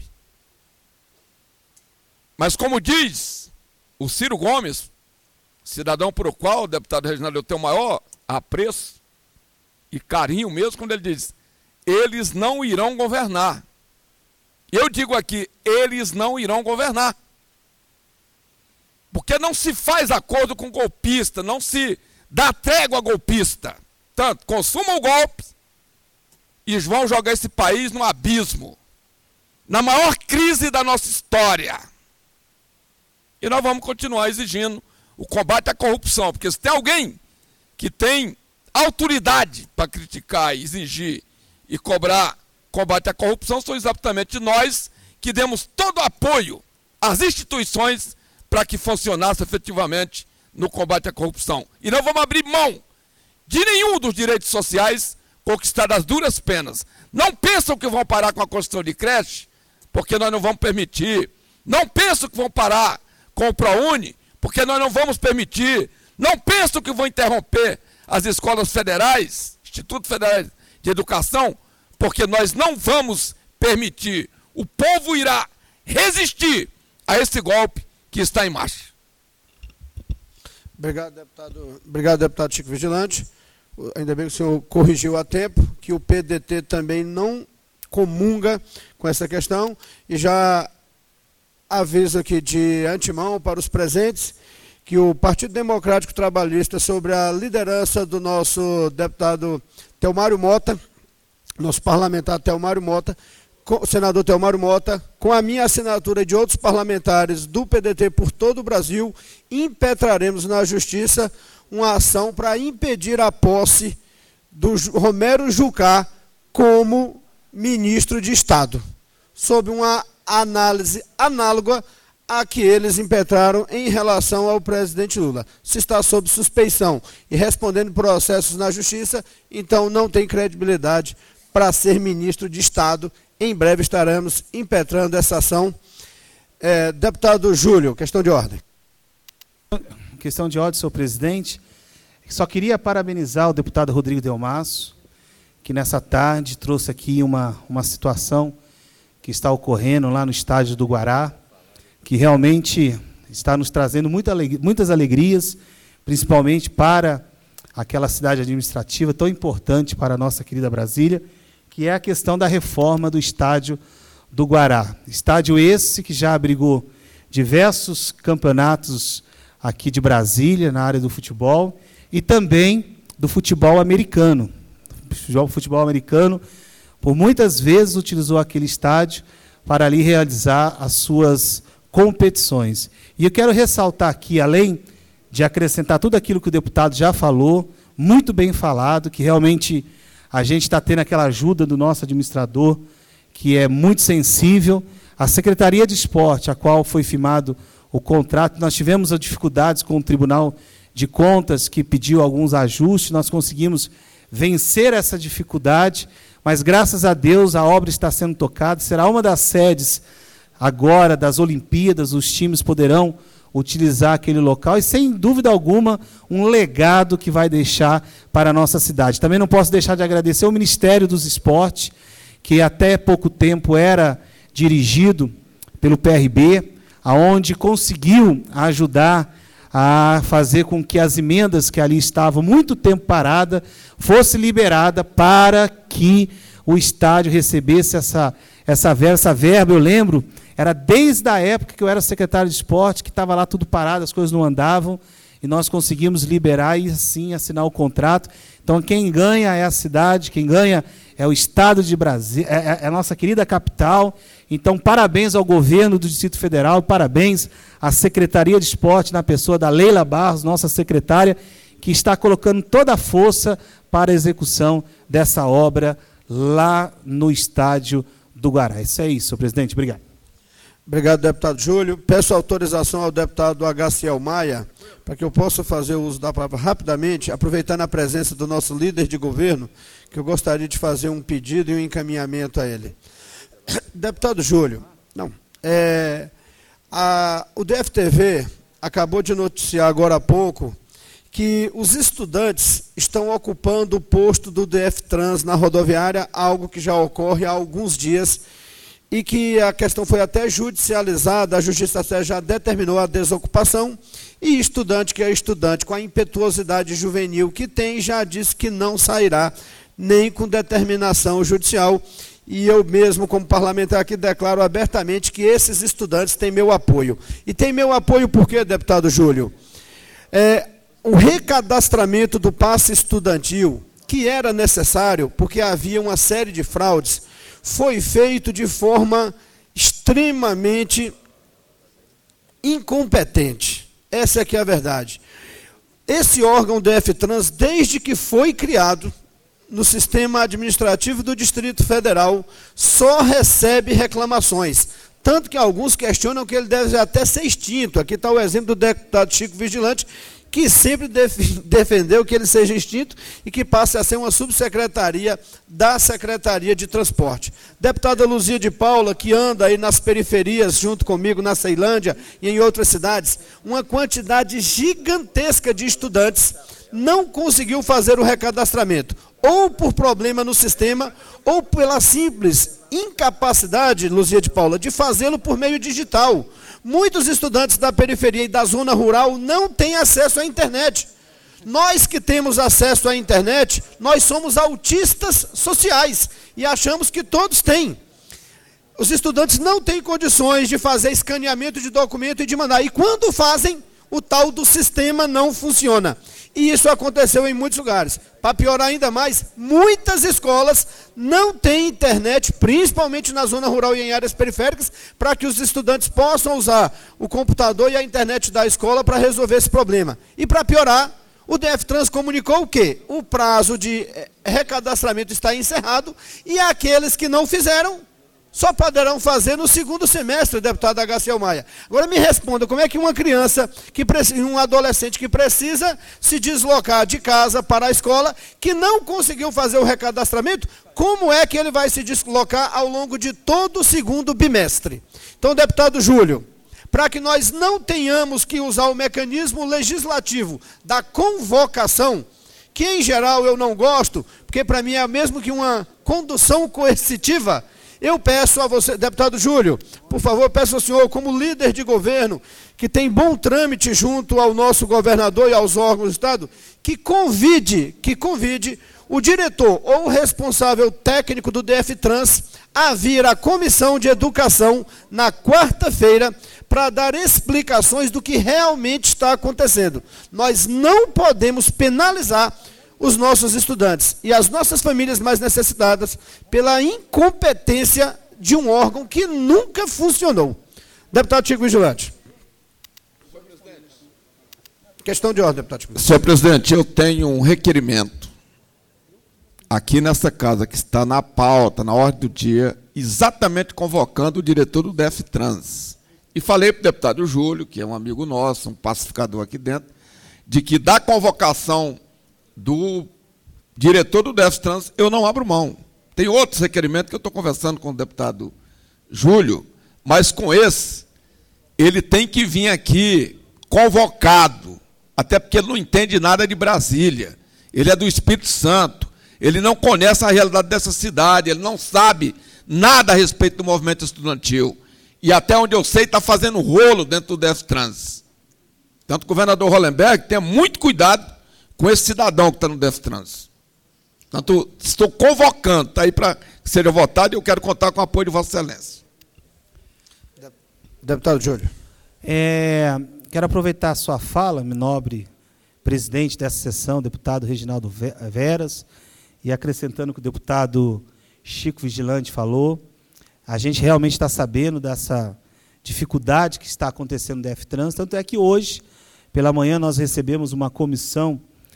Mas como diz o Ciro Gomes, cidadão por o qual o deputado Reginaldo eu tenho o maior apreço e carinho mesmo, quando ele diz, eles não irão governar. Eu digo aqui, eles não irão governar. Porque não se faz acordo com golpista, não se dá trégua a golpista. Tanto, consumam o golpe e vão jogar esse país no abismo, na maior crise da nossa história. E nós vamos continuar exigindo o combate à corrupção, porque se tem alguém que tem autoridade para criticar, exigir e cobrar combate à corrupção, são exatamente nós que demos todo o apoio às instituições para que funcionasse efetivamente no combate à corrupção. E não vamos abrir mão de nenhum dos direitos sociais conquistados às duras penas. Não pensam que vão parar com a construção de creche, porque nós não vamos permitir. Não pensam que vão parar com o ProUni, porque nós não vamos permitir. Não pensam que vão interromper as escolas federais, Instituto Federal de Educação, porque nós não vamos permitir. O povo irá resistir a esse golpe que está em marcha. Obrigado, deputado Chico Vigilante. Ainda bem que o senhor corrigiu a tempo, que o PDT também não comunga com essa questão, e já aviso aqui de antemão para os presentes que o Partido Democrático Trabalhista, sobre a liderança do nosso deputado Telmário Mota, nosso parlamentar Telmário Mota, o senador Telmário Mota, com a minha assinatura e de outros parlamentares do PDT por todo o Brasil, impetraremos na Justiça uma ação para impedir a posse do Romero Jucá como ministro de Estado, sob uma análise análoga a que eles impetraram em relação ao presidente Lula. Se está sob suspeição e respondendo processos na Justiça, então não tem credibilidade para ser ministro de Estado. Em breve estaremos impetrando essa ação. Deputado Júlio, questão de ordem. Questão de ordem, senhor presidente. Só queria parabenizar o deputado Rodrigo Delmasso, que nessa tarde trouxe aqui uma situação que está ocorrendo lá no estádio do Guará, que realmente está nos trazendo muitas alegrias, principalmente para aquela cidade administrativa tão importante para a nossa querida Brasília, que é a questão da reforma do estádio do Guará. Estádio esse que já abrigou diversos campeonatos aqui de Brasília, na área do futebol, e também do futebol americano. O futebol americano, por muitas vezes, utilizou aquele estádio para ali realizar as suas competições. E eu quero ressaltar aqui, além de acrescentar tudo aquilo que o deputado já falou, muito bem falado, que realmente a gente está tendo aquela ajuda do nosso administrador, que é muito sensível. A Secretaria de Esporte, a qual foi firmado o contrato, nós tivemos as dificuldades com o Tribunal de Contas, que pediu alguns ajustes, nós conseguimos vencer essa dificuldade, mas graças a Deus a obra está sendo tocada, será uma das sedes agora das Olimpíadas, os times poderão utilizar aquele local e, sem dúvida alguma, um legado que vai deixar para a nossa cidade. Também não posso deixar de agradecer ao Ministério dos Esportes, que até pouco tempo era dirigido pelo PRB, aonde conseguiu ajudar a fazer com que as emendas que ali estavam muito tempo paradas fosse liberada para que o estádio recebesse essa verba. Eu lembro, era desde a época que eu era secretário de esporte, que estava lá tudo parado, as coisas não andavam, e nós conseguimos liberar e, assim, assinar o contrato. Então, quem ganha é a cidade, quem ganha é o Estado de Brasília, é a nossa querida capital. Então, parabéns ao governo do Distrito Federal, parabéns à Secretaria de Esporte, na pessoa da Leila Barros, nossa secretária, que está colocando toda a força para a execução dessa obra lá no estádio do Guará. Isso é isso, senhor presidente. Obrigado. Obrigado, deputado Júlio. Peço autorização ao deputado Agaciel Maia, para que eu possa fazer o uso da palavra rapidamente, aproveitando a presença do nosso líder de governo, que eu gostaria de fazer um pedido e um encaminhamento a ele. Deputado Júlio, o DFTV acabou de noticiar agora há pouco que os estudantes estão ocupando o posto do DFTrans na rodoviária, algo que já ocorre há alguns dias, e que a questão foi até judicializada, a Justiça já determinou a desocupação, e estudante que é estudante, com a impetuosidade juvenil que tem, já disse que não sairá nem com determinação judicial, e eu mesmo, como parlamentar aqui, declaro abertamente que esses estudantes têm meu apoio. E tem meu apoio por quê, deputado Júlio? O recadastramento do passe estudantil, que era necessário, porque havia uma série de fraudes, foi feito de forma extremamente incompetente. Essa é que é a verdade. Esse órgão DFTrans, desde que foi criado no sistema administrativo do Distrito Federal, só recebe reclamações. Tanto que alguns questionam que ele deve até ser extinto. Aqui está o exemplo do deputado Chico Vigilante, que sempre defendeu que ele seja extinto e que passe a ser uma subsecretaria da Secretaria de Transporte. Deputada Luzia de Paula, que anda aí nas periferias junto comigo, na Ceilândia e em outras cidades, uma quantidade gigantesca de estudantes não conseguiu fazer o recadastramento, ou por problema no sistema, ou pela simples incapacidade, Luzia de Paula, de fazê-lo por meio digital. Muitos estudantes da periferia e da zona rural não têm acesso à internet. Nós que temos acesso à internet, nós somos autistas sociais e achamos que todos têm. Os estudantes não têm condições de fazer escaneamento de documento e de mandar. E quando fazem, o tal do sistema não funciona. E isso aconteceu em muitos lugares. Para piorar ainda mais, muitas escolas não têm internet, principalmente na zona rural e em áreas periféricas, para que os estudantes possam usar o computador e a internet da escola para resolver esse problema. E para piorar, o DFTrans comunicou o quê? O prazo de recadastramento está encerrado e aqueles que não fizeram só poderão fazer no segundo semestre, deputado Agaciel Maia. Agora me responda, como é que uma criança, um adolescente que precisa se deslocar de casa para a escola, que não conseguiu fazer o recadastramento, como é que ele vai se deslocar ao longo de todo o segundo bimestre? Então, deputado Júlio, para que nós não tenhamos que usar o mecanismo legislativo da convocação, que em geral eu não gosto, porque para mim é mesmo que uma condução coercitiva, eu peço a você, deputado Júlio, por favor, peço ao senhor, como líder de governo, que tem bom trâmite junto ao nosso governador e aos órgãos do Estado, que convide o diretor ou o responsável técnico do DFTrans a vir à Comissão de Educação na quarta-feira para dar explicações do que realmente está acontecendo. Nós não podemos penalizar os nossos estudantes e as nossas famílias mais necessitadas pela incompetência de um órgão que nunca funcionou. Deputado Chico Vigilante. Questão de ordem, deputado Chico. Senhor presidente, eu tenho um requerimento aqui nessa casa, que está na pauta, na ordem do dia, exatamente convocando o diretor do DFTrans. E falei para o deputado Júlio, que é um amigo nosso, um pacificador aqui dentro, de que da convocação do diretor do DFTrans eu não abro mão. Tem outros requerimentos que eu estou conversando com o deputado Júlio, mas com esse, ele tem que vir aqui convocado, até porque ele não entende nada de Brasília, ele é do Espírito Santo, ele não conhece a realidade dessa cidade, ele não sabe nada a respeito do movimento estudantil, e até onde eu sei está fazendo rolo dentro do DFTrans. Tanto o governador Hollenberg tenha muito cuidado com esse cidadão que está no DFTrans. Portanto, estou convocando, está aí para que seja votado, e eu quero contar com o apoio de Vossa Excelência. Deputado Júlio. Quero aproveitar a sua fala, meu nobre presidente dessa sessão, deputado Reginaldo Veras, e acrescentando o que o deputado Chico Vigilante falou, a gente realmente está sabendo dessa dificuldade que está acontecendo no DFTrans, tanto é que hoje, pela manhã, nós recebemos uma comissão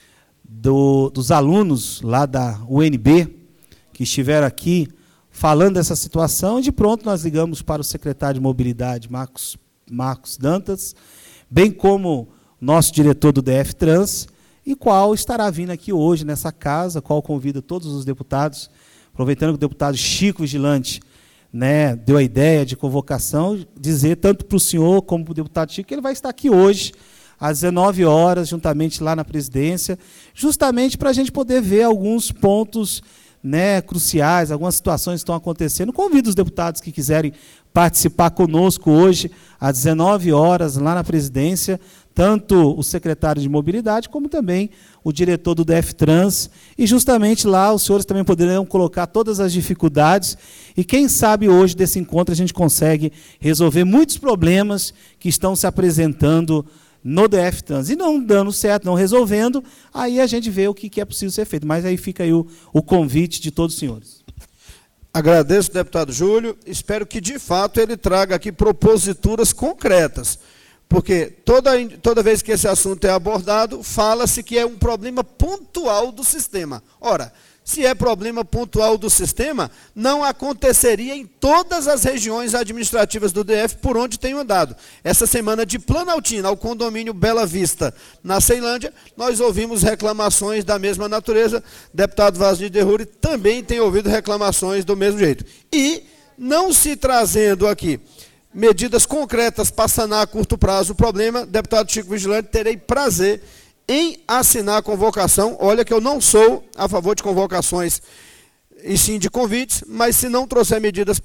dos alunos lá da UNB, que estiveram aqui falando dessa situação, e de pronto nós ligamos para o secretário de Mobilidade, Marcos Dantas, bem como nosso diretor do DF Trans, e qual estará vindo aqui hoje nessa casa, qual convida todos os deputados, aproveitando que o deputado Chico Vigilante, né, deu a ideia de convocação, dizer tanto para o senhor como para o deputado Chico que ele vai estar aqui hoje, às 19 horas, juntamente lá na presidência, justamente para a gente poder ver alguns pontos, né, cruciais, algumas situações que estão acontecendo. Convido os deputados que quiserem participar conosco hoje, às 19 horas, lá na presidência, tanto o secretário de Mobilidade, como também o diretor do DF Trans, e justamente lá os senhores também poderão colocar todas as dificuldades, e quem sabe hoje desse encontro a gente consegue resolver muitos problemas que estão se apresentando no DF Trans, e não dando certo, não resolvendo, aí a gente vê o que é possível ser feito. Mas aí fica aí o convite de todos os senhores. Agradeço, deputado Júlio. Espero que, de fato, ele traga aqui proposituras concretas, porque toda vez que esse assunto é abordado, fala-se que é um problema pontual do sistema. Ora, se é problema pontual do sistema, não aconteceria em todas as regiões administrativas do DF por onde tenho andado. Essa semana, de Planaltina ao condomínio Bela Vista, na Ceilândia, nós ouvimos reclamações da mesma natureza. Deputado Vasni Derruri também tem ouvido reclamações do mesmo jeito. E, não se trazendo aqui medidas concretas para sanar a curto prazo o problema, deputado Chico Vigilante, terei prazer em assinar a convocação. Olha que eu não sou a favor de convocações e sim de convites, mas se não trouxer medidas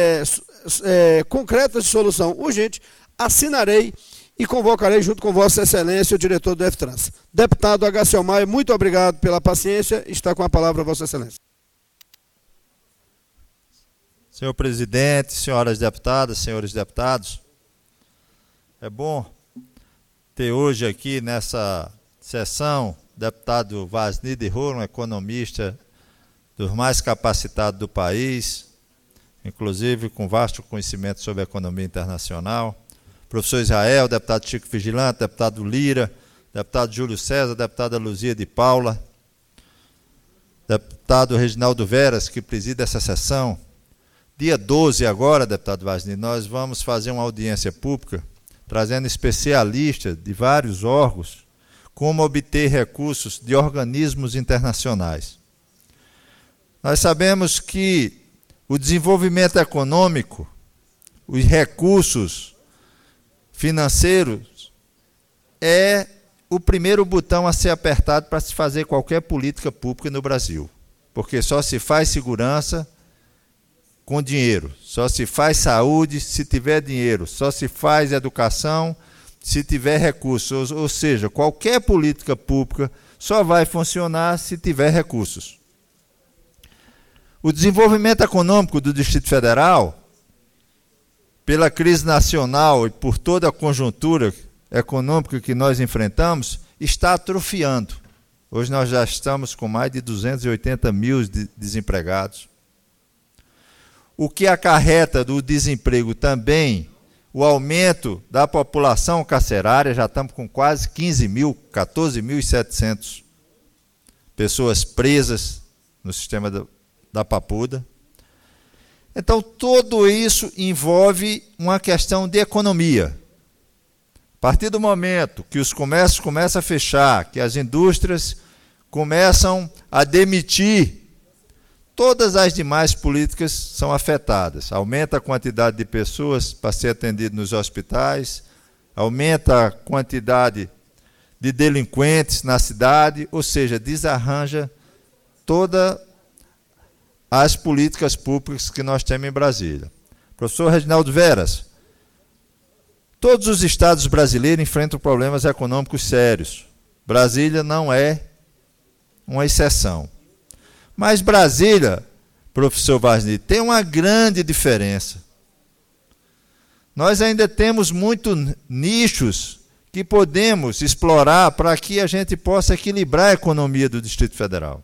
concretas de solução urgente, assinarei e convocarei junto com Vossa Excelência o diretor do DF-Trans. Deputado H.C. Maia, muito obrigado pela paciência. Está com a palavra Vossa Excelência. Senhor presidente, senhoras deputadas, senhores deputados, é bom ter hoje aqui nessa sessão o deputado Vasni Derruri, um economista dos mais capacitados do país, inclusive com vasto conhecimento sobre a economia internacional, professor Israel, deputado Chico Vigilante, deputado Lira, deputado Júlio César, deputada Luzia de Paula, deputado Reginaldo Veras, que preside essa sessão. Dia 12 agora, deputado Vasni, nós vamos fazer uma audiência pública, trazendo especialistas de vários órgãos, como obter recursos de organismos internacionais. Nós sabemos que o desenvolvimento econômico, os recursos financeiros, é o primeiro botão a ser apertado para se fazer qualquer política pública no Brasil, porque só se faz segurança com dinheiro, só se faz saúde se tiver dinheiro, só se faz educação se tiver recursos, ou seja, qualquer política pública só vai funcionar se tiver recursos. O desenvolvimento econômico do Distrito Federal, pela crise nacional e por toda a conjuntura econômica que nós enfrentamos, está atrofiando. Hoje nós já estamos com mais de 280 mil desempregados. O que acarreta do desemprego também o aumento da população carcerária, já estamos com quase 15 mil, 14.700 pessoas presas no sistema da Papuda. Então, tudo isso envolve uma questão de economia. A partir do momento que os comércios começam a fechar, que as indústrias começam a demitir, todas as demais políticas são afetadas. Aumenta a quantidade de pessoas para ser atendido nos hospitais, aumenta a quantidade de delinquentes na cidade, ou seja, desarranja todas as políticas públicas que nós temos em Brasília. Professor Reginaldo Veras, todos os estados brasileiros enfrentam problemas econômicos sérios. Brasília não é uma exceção. Mas Brasília, professor Vasni, tem uma grande diferença. Nós ainda temos muitos nichos que podemos explorar para que a gente possa equilibrar a economia do Distrito Federal.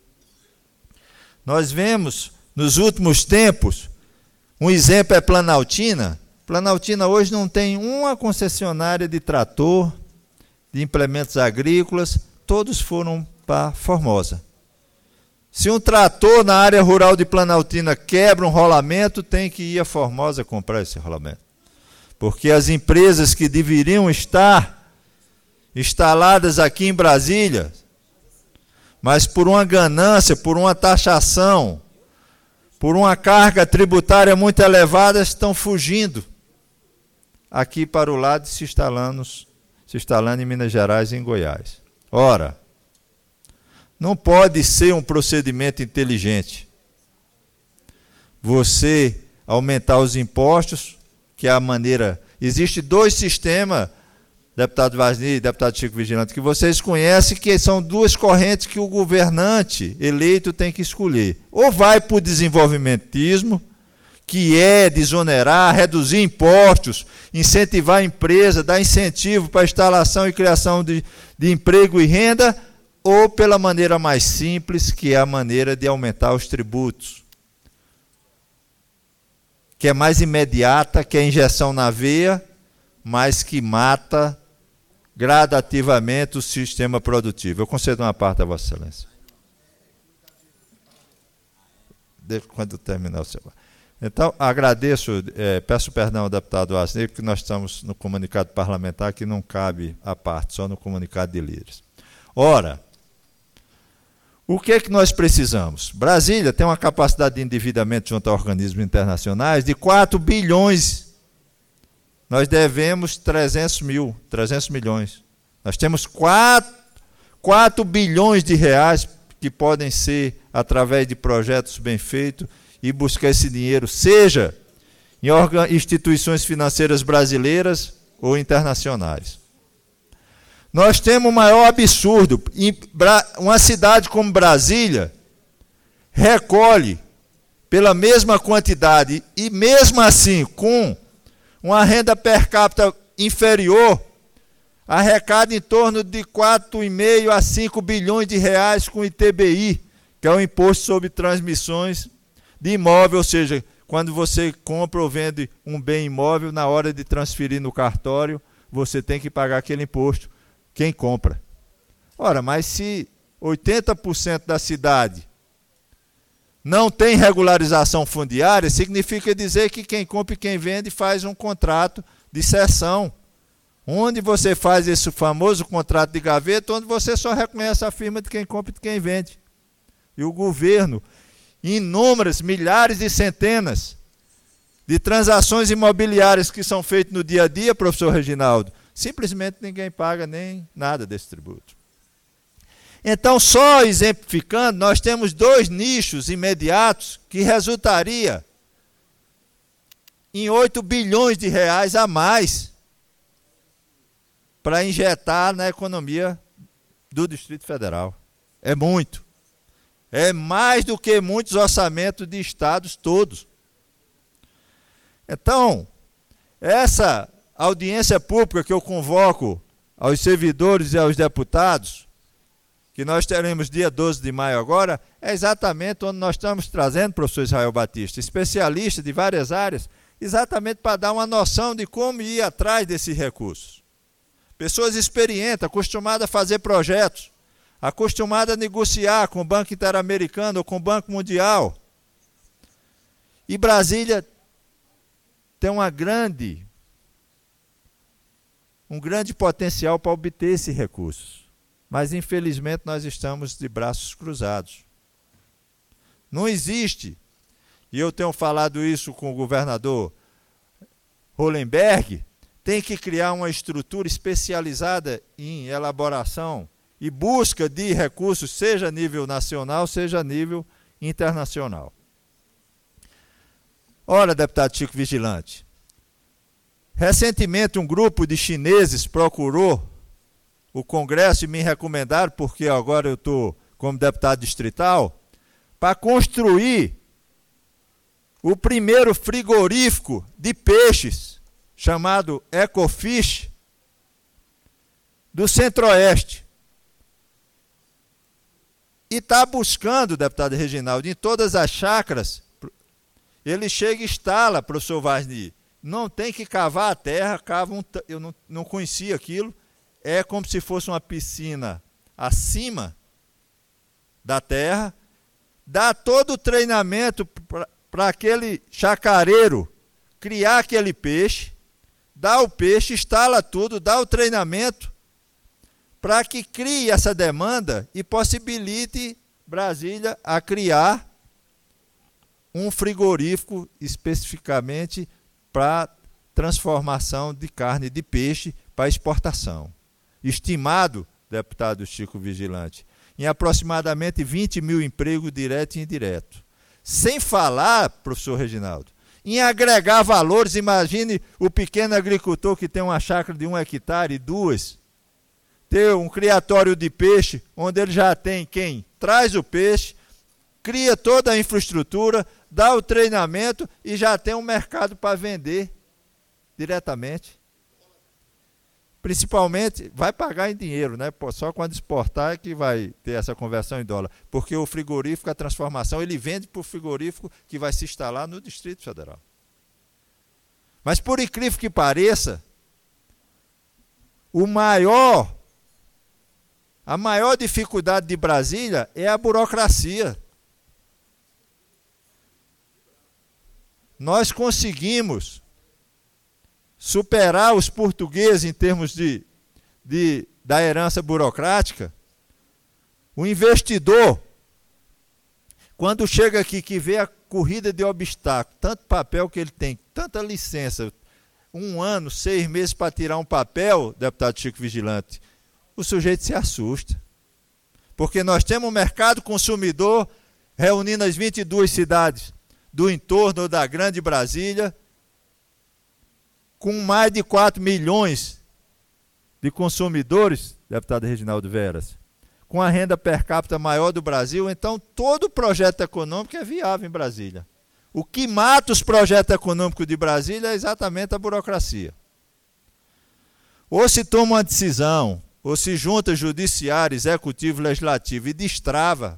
Nós vemos, nos últimos tempos, um exemplo é Planaltina. Planaltina hoje não tem uma concessionária de trator, de implementos agrícolas, todos foram para Formosa. Se um trator na área rural de Planaltina quebra um rolamento, tem que ir a Formosa comprar esse rolamento. Porque as empresas que deveriam estar instaladas aqui em Brasília, mas por uma ganância, por uma taxação, por uma carga tributária muito elevada, estão fugindo aqui para o lado e se instalando em Minas Gerais e em Goiás. Ora, não pode ser um procedimento inteligente você aumentar os impostos, que é a maneira... Existem dois sistemas, deputado Vasni e deputado Chico Vigilante, que vocês conhecem, que são duas correntes que o governante eleito tem que escolher. Ou vai para o desenvolvimentismo, que é desonerar, reduzir impostos, incentivar a empresa, dar incentivo para a instalação e criação de emprego e renda, ou pela maneira mais simples, que é a maneira de aumentar os tributos, que é mais imediata, que é injeção na veia, mas que mata gradativamente o sistema produtivo. Eu concedo uma parte a Vossa Excelência. Quando terminar o seu... Então, agradeço, peço perdão ao deputado Asnei, porque nós estamos no comunicado parlamentar que não cabe à parte, só no comunicado de líderes. Ora, o que é que nós precisamos? Brasília tem uma capacidade de endividamento junto a organismos internacionais de 4 bilhões. Nós devemos 300 milhões. Nós temos 4 bilhões de reais que podem ser, através de projetos bem feitos, e buscar esse dinheiro, seja em instituições financeiras brasileiras ou internacionais. Nós temos o maior absurdo. Uma cidade como Brasília recolhe pela mesma quantidade e mesmo assim com uma renda per capita inferior, arrecada em torno de 4,5 a 5 bilhões de reais com ITBI, que é o Imposto sobre Transmissões de Imóvel, ou seja, quando você compra ou vende um bem imóvel, na hora de transferir no cartório, você tem que pagar aquele imposto, quem compra. Ora, mas se 80% da cidade não tem regularização fundiária, significa dizer que quem compra e quem vende faz um contrato de cessão, onde você faz esse famoso contrato de gaveta, onde você só reconhece a firma de quem compra e de quem vende. E o governo, inúmeras, milhares e centenas de transações imobiliárias que são feitas no dia a dia, professor Reginaldo, simplesmente ninguém paga nem nada desse tributo. Então, só exemplificando, nós temos 2 nichos imediatos que resultaria em 8 bilhões de reais a mais para injetar na economia do Distrito Federal. É muito. É mais do que muitos orçamentos de estados todos. Então, essa audiência pública que eu convoco aos servidores e aos deputados, que nós teremos dia 12 de maio agora, é exatamente onde nós estamos trazendo, professor Israel Batista, especialista de várias áreas, exatamente para dar uma noção de como ir atrás desses recursos. Pessoas experientes, acostumadas a fazer projetos, acostumada a negociar com o Banco Interamericano ou com o Banco Mundial. E Brasília tem um grande potencial para obter esses recursos. Mas, infelizmente, nós estamos de braços cruzados. Não existe, e eu tenho falado isso com o governador Hollenberg, tem que criar uma estrutura especializada em elaboração e busca de recursos, seja a nível nacional, seja a nível internacional. Ora, deputado Chico Vigilante, recentemente um grupo de chineses procurou o Congresso e me recomendaram, porque agora eu estou como deputado distrital, para construir o primeiro frigorífico de peixes, chamado Ecofish, do Centro-Oeste. E está buscando, deputado Reginaldo, em todas as chácaras, ele chega e instala, professor Vasni, não tem que cavar a terra, eu não conhecia aquilo, é como se fosse uma piscina acima da terra, dá todo o treinamento para aquele chacareiro criar aquele peixe, dá o peixe, instala tudo, dá o treinamento para que crie essa demanda e possibilite Brasília a criar um frigorífico especificamente para transformação de carne de peixe para exportação. Estimado, deputado Chico Vigilante, em aproximadamente 20 mil empregos direto e indireto. Sem falar, professor Reginaldo, em agregar valores. Imagine o pequeno agricultor que tem uma chácara de 1 hectare, 2, ter um criatório de peixe, onde ele já tem quem traz o peixe, cria toda a infraestrutura, dá o treinamento e já tem um mercado para vender diretamente. Principalmente, vai pagar em dinheiro, né? Só quando exportar é que vai ter essa conversão em dólar. Porque o frigorífico, a transformação, ele vende para o frigorífico que vai se instalar no Distrito Federal. Mas, por incrível que pareça, a maior dificuldade de Brasília é a burocracia. Nós conseguimos superar os portugueses em termos da herança burocrática. O investidor, quando chega aqui que vê a corrida de obstáculos, tanto papel que ele tem, tanta licença, 1 ano, 6 meses para tirar um papel, deputado Chico Vigilante, o sujeito se assusta. Porque nós temos um mercado consumidor reunindo as 22 cidades do entorno da Grande Brasília, com mais de 4 milhões de consumidores, deputado Reginaldo Veras, com a renda per capita maior do Brasil. Então, todo projeto econômico é viável em Brasília. O que mata os projetos econômicos de Brasília é exatamente a burocracia. Ou se toma uma decisão, ou se junta judiciário, executivo, legislativo e destrava,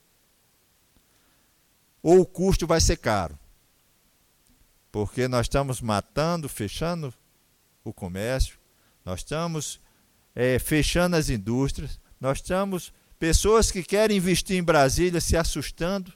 ou o custo vai ser caro. Porque nós estamos matando, fechando o comércio, nós estamos fechando as indústrias, nós estamos pessoas que querem investir em Brasília se assustando,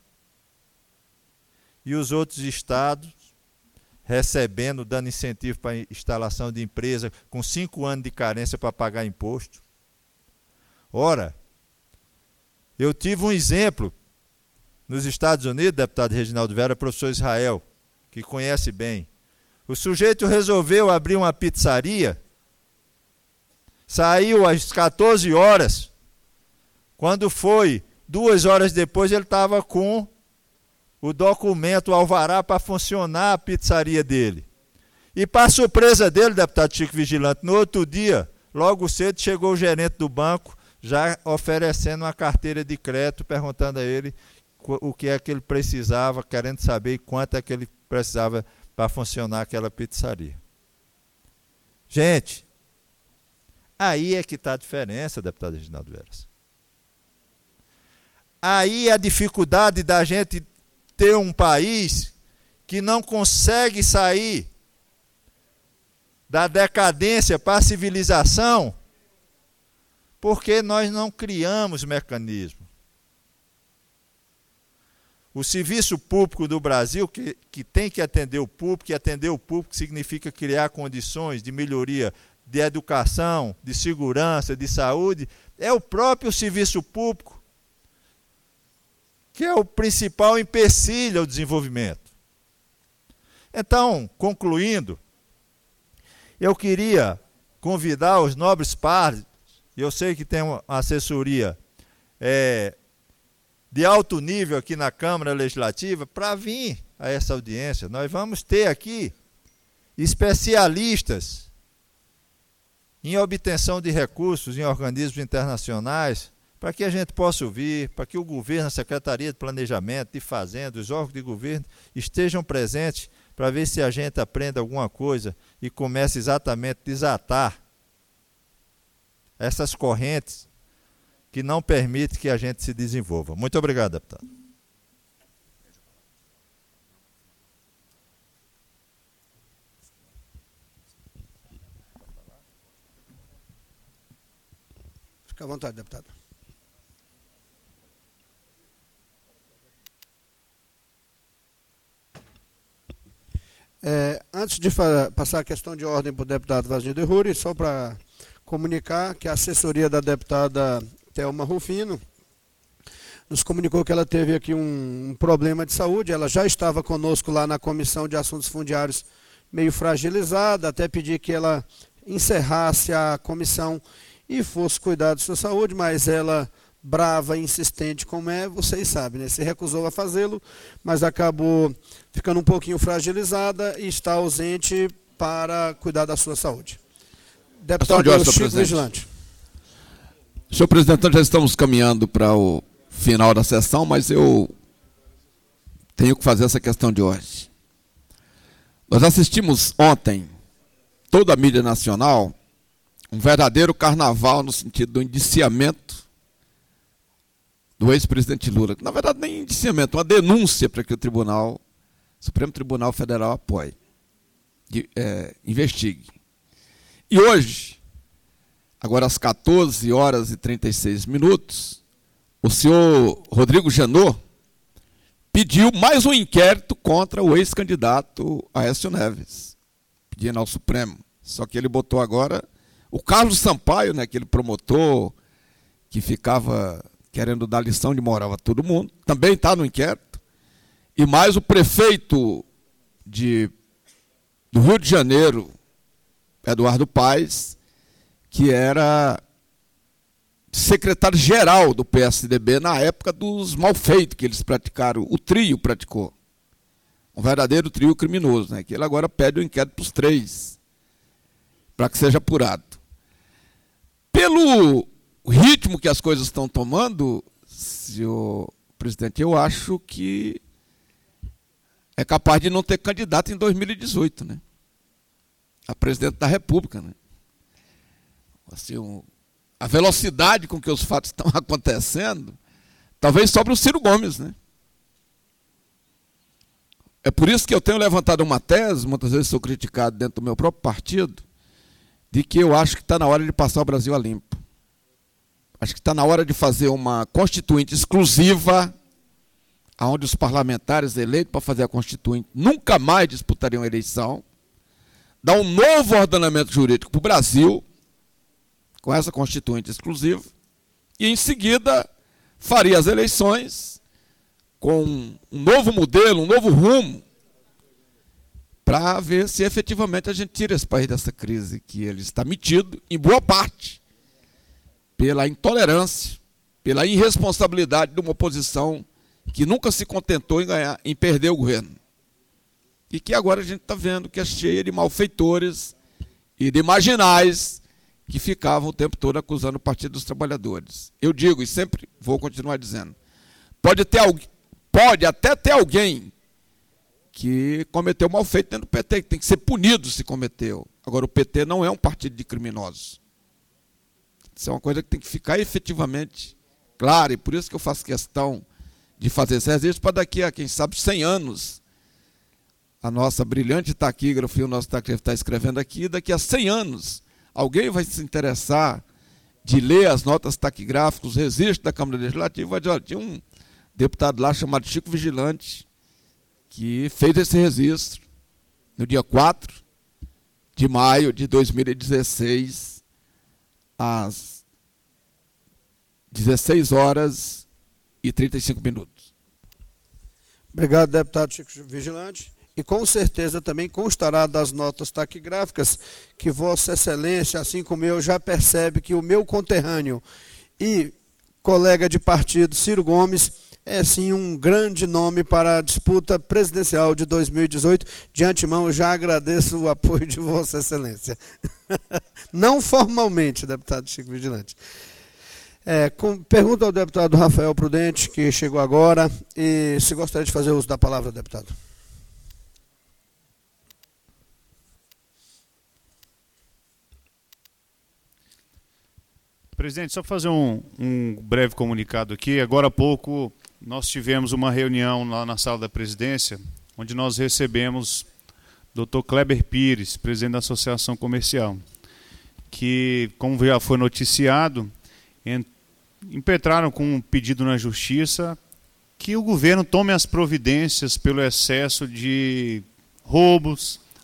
e os outros estados recebendo, dando incentivo para instalação de empresa, com 5 anos de carência para pagar imposto. Ora, eu tive um exemplo nos Estados Unidos, deputado Reginaldo Vera, professor Israel, que conhece bem. O sujeito resolveu abrir uma pizzaria, saiu às 14 horas, quando foi 2 horas depois ele estava com o documento, o alvará para funcionar a pizzaria dele. E para surpresa dele, deputado Chico Vigilante, no outro dia, logo cedo, chegou o gerente do banco, já oferecendo uma carteira de crédito, perguntando a ele o que é que ele precisava, querendo saber quanto é que ele precisava para funcionar aquela pizzaria. Gente, aí é que está a diferença, deputado Reginaldo Veras. Aí a dificuldade da gente ter um país que não consegue sair da decadência para a civilização, porque nós não criamos mecanismos. O serviço público do Brasil, que tem que atender o público, e atender o público significa criar condições de melhoria de educação, de segurança, de saúde, é o próprio serviço público que é o principal empecilho ao desenvolvimento. Então, concluindo, eu queria convidar os nobres pares, e eu sei que tem uma assessoria de alto nível aqui na Câmara Legislativa, para vir a essa audiência. Nós vamos ter aqui especialistas em obtenção de recursos em organismos internacionais, para que a gente possa ouvir, para que o governo, a Secretaria de Planejamento, de Fazenda, os órgãos de governo estejam presentes, para ver se a gente aprende alguma coisa e comece exatamente a desatar essas correntes que não permitem que a gente se desenvolva. Muito obrigado, deputado. Fique à vontade, deputado. Antes de passar a questão de ordem para o deputado Vazir de Ruri, só para comunicar que a assessoria da deputada Thelma Rufino nos comunicou que ela teve aqui um problema de saúde. Ela já estava conosco lá na Comissão de Assuntos Fundiários meio fragilizada, até pedir que ela encerrasse a comissão e fosse cuidar de sua saúde, mas ela, brava e insistente como é, vocês sabem, né? Se recusou a fazê-lo, mas acabou ficando um pouquinho fragilizada e está ausente para cuidar da sua saúde. Deputado Chico Vigilante. Senhor presidente, nós já estamos caminhando para o final da sessão, mas eu tenho que fazer essa questão de hoje. Nós assistimos ontem, toda a mídia nacional, um verdadeiro carnaval no sentido do indiciamento do ex-presidente Lula. Na verdade, nem indiciamento, uma denúncia para que o Supremo Tribunal Federal apoie, investigue. E hoje, agora às 14 horas e 36 minutos, o senhor Rodrigo Janot pediu mais um inquérito contra o ex-candidato Aécio Neves, pedindo ao Supremo. Só que ele botou agora o Carlos Sampaio, né, aquele promotor que ficava querendo dar lição de moral a todo mundo, também está no inquérito, e mais o prefeito do Rio de Janeiro, Eduardo Paes, que era secretário-geral do PSDB na época dos malfeitos que eles praticaram, o trio praticou. Um verdadeiro trio criminoso, né? Que ele agora pede o inquérito para os três, para que seja apurado. Pelo ritmo que as coisas estão tomando, senhor presidente, eu acho que é capaz de não ter candidato em 2018, né? A presidente da República, né? Assim, a velocidade com que os fatos estão acontecendo, talvez sobre o Ciro Gomes, né? É por isso que eu tenho levantado uma tese, muitas vezes sou criticado dentro do meu próprio partido, de que eu acho que está na hora de passar o Brasil a limpo. Acho que está na hora de fazer uma constituinte exclusiva, onde os parlamentares eleitos para fazer a constituinte nunca mais disputariam a eleição, dar um novo ordenamento jurídico para o Brasil, com essa constituinte exclusiva, e em seguida faria as eleições com um novo modelo, um novo rumo, para ver se efetivamente a gente tira esse país dessa crise que ele está metido, em boa parte, pela intolerância, pela irresponsabilidade de uma oposição que nunca se contentou em perder o governo. E que agora a gente está vendo que é cheia de malfeitores e de marginais que ficavam o tempo todo acusando o Partido dos Trabalhadores. Eu digo, e sempre vou continuar dizendo, pode até ter alguém que cometeu mal feito dentro do PT, que tem que ser punido se cometeu. Agora, o PT não é um partido de criminosos. Isso é uma coisa que tem que ficar efetivamente clara, e por isso que eu faço questão de fazer esse exercício, para daqui a, quem sabe, 100 anos, a nossa brilhante taquígrafa e o nosso taquígrafo está escrevendo aqui, daqui a 100 anos, alguém vai se interessar de ler as notas taquigráficas, os registros da Câmara Legislativa, vai dizer, olha, tinha um deputado lá chamado Chico Vigilante, que fez esse registro no dia 4 de maio de 2016, às 16 horas e 35 minutos. Obrigado, deputado Chico Vigilante. E com certeza também constará das notas taquigráficas que Vossa Excelência, assim como eu, já percebe que o meu conterrâneo e colega de partido, Ciro Gomes, é sim um grande nome para a disputa presidencial de 2018. De antemão, eu já agradeço o apoio de Vossa Excelência. Não formalmente, deputado Chico Vigilante. Pergunta ao deputado Rafael Prudente, que chegou agora, e se gostaria de fazer uso da palavra, deputado. Presidente, só fazer um breve comunicado aqui. Agora há pouco nós tivemos uma reunião lá na sala da presidência, onde nós recebemos o Dr. Kleber Pires, presidente da Associação Comercial, que, como já foi noticiado, impetraram com um pedido na Justiça que o governo tome as providências pelo excesso de roubos,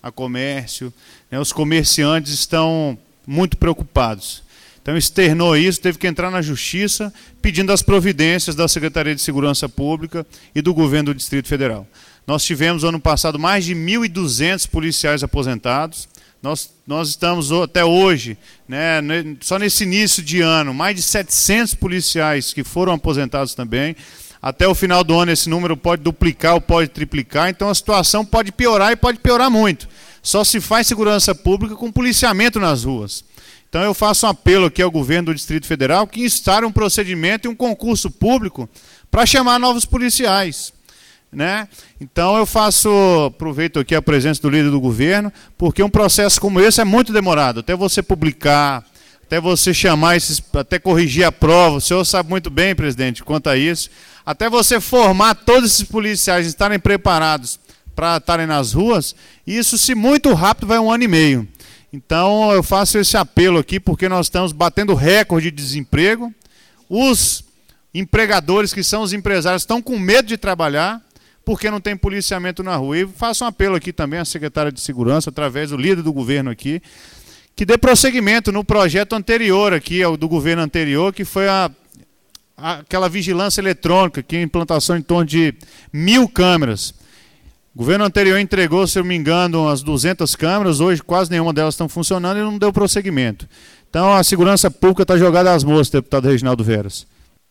a comércio, né? Os comerciantes estão muito preocupados. Então, externou isso, teve que entrar na Justiça, pedindo as providências da Secretaria de Segurança Pública e do Governo do Distrito Federal. Nós tivemos, ano passado, mais de 1.200 policiais aposentados. Nós estamos, até hoje, né, só nesse início de ano, mais de 700 policiais que foram aposentados também. Até o final do ano, esse número pode duplicar ou pode triplicar. Então, a situação pode piorar e pode piorar muito. Só se faz segurança pública com policiamento nas ruas. Então, eu faço um apelo aqui ao governo do Distrito Federal que instaure um procedimento e um concurso público para chamar novos policiais, né? Então, aproveito aqui a presença do líder do governo, porque um processo como esse é muito demorado. Até você publicar, até você chamar até corrigir a prova, o senhor sabe muito bem, presidente, quanto a isso, até você formar todos esses policiais estarem preparados para estarem nas ruas, isso, se muito rápido, vai 1 ano e meio. Então, eu faço esse apelo aqui, porque nós estamos batendo recorde de desemprego. Os empregadores, que são os empresários, estão com medo de trabalhar, porque não tem policiamento na rua. E faço um apelo aqui também à secretária de Segurança, através do líder do governo aqui, que dê prosseguimento no projeto anterior aqui, do governo anterior, que foi aquela vigilância eletrônica, que é a implantação em torno de 1.000 câmeras. O governo anterior entregou, se eu não me engano, umas 200 câmeras, hoje quase nenhuma delas estão funcionando e não deu prosseguimento. Então, a segurança pública está jogada às moças, deputado Reginaldo Veras.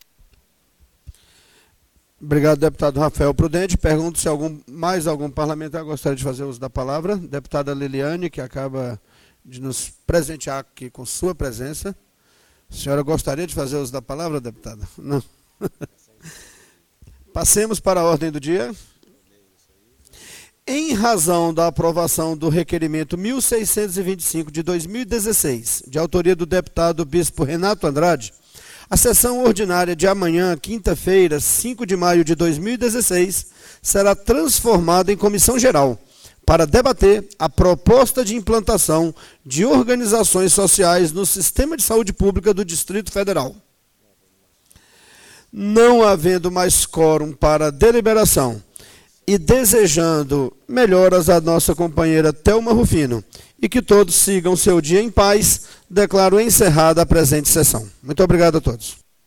Obrigado, deputado Rafael Prudente. Pergunto se mais algum parlamentar gostaria de fazer uso da palavra. Deputada Liliane, que acaba de nos presentear aqui com sua presença. A senhora gostaria de fazer uso da palavra, deputada? Não. Passemos para a ordem do dia. Em razão da aprovação do requerimento 1625 de 2016, de autoria do deputado Bispo Renato Andrade, a sessão ordinária de amanhã, quinta-feira, 5 de maio de 2016, será transformada em comissão geral para debater a proposta de implantação de organizações sociais no sistema de saúde pública do Distrito Federal. Não havendo mais quórum para deliberação, e desejando melhoras à nossa companheira Thelma Rufino, e que todos sigam seu dia em paz, declaro encerrada a presente sessão. Muito obrigado a todos.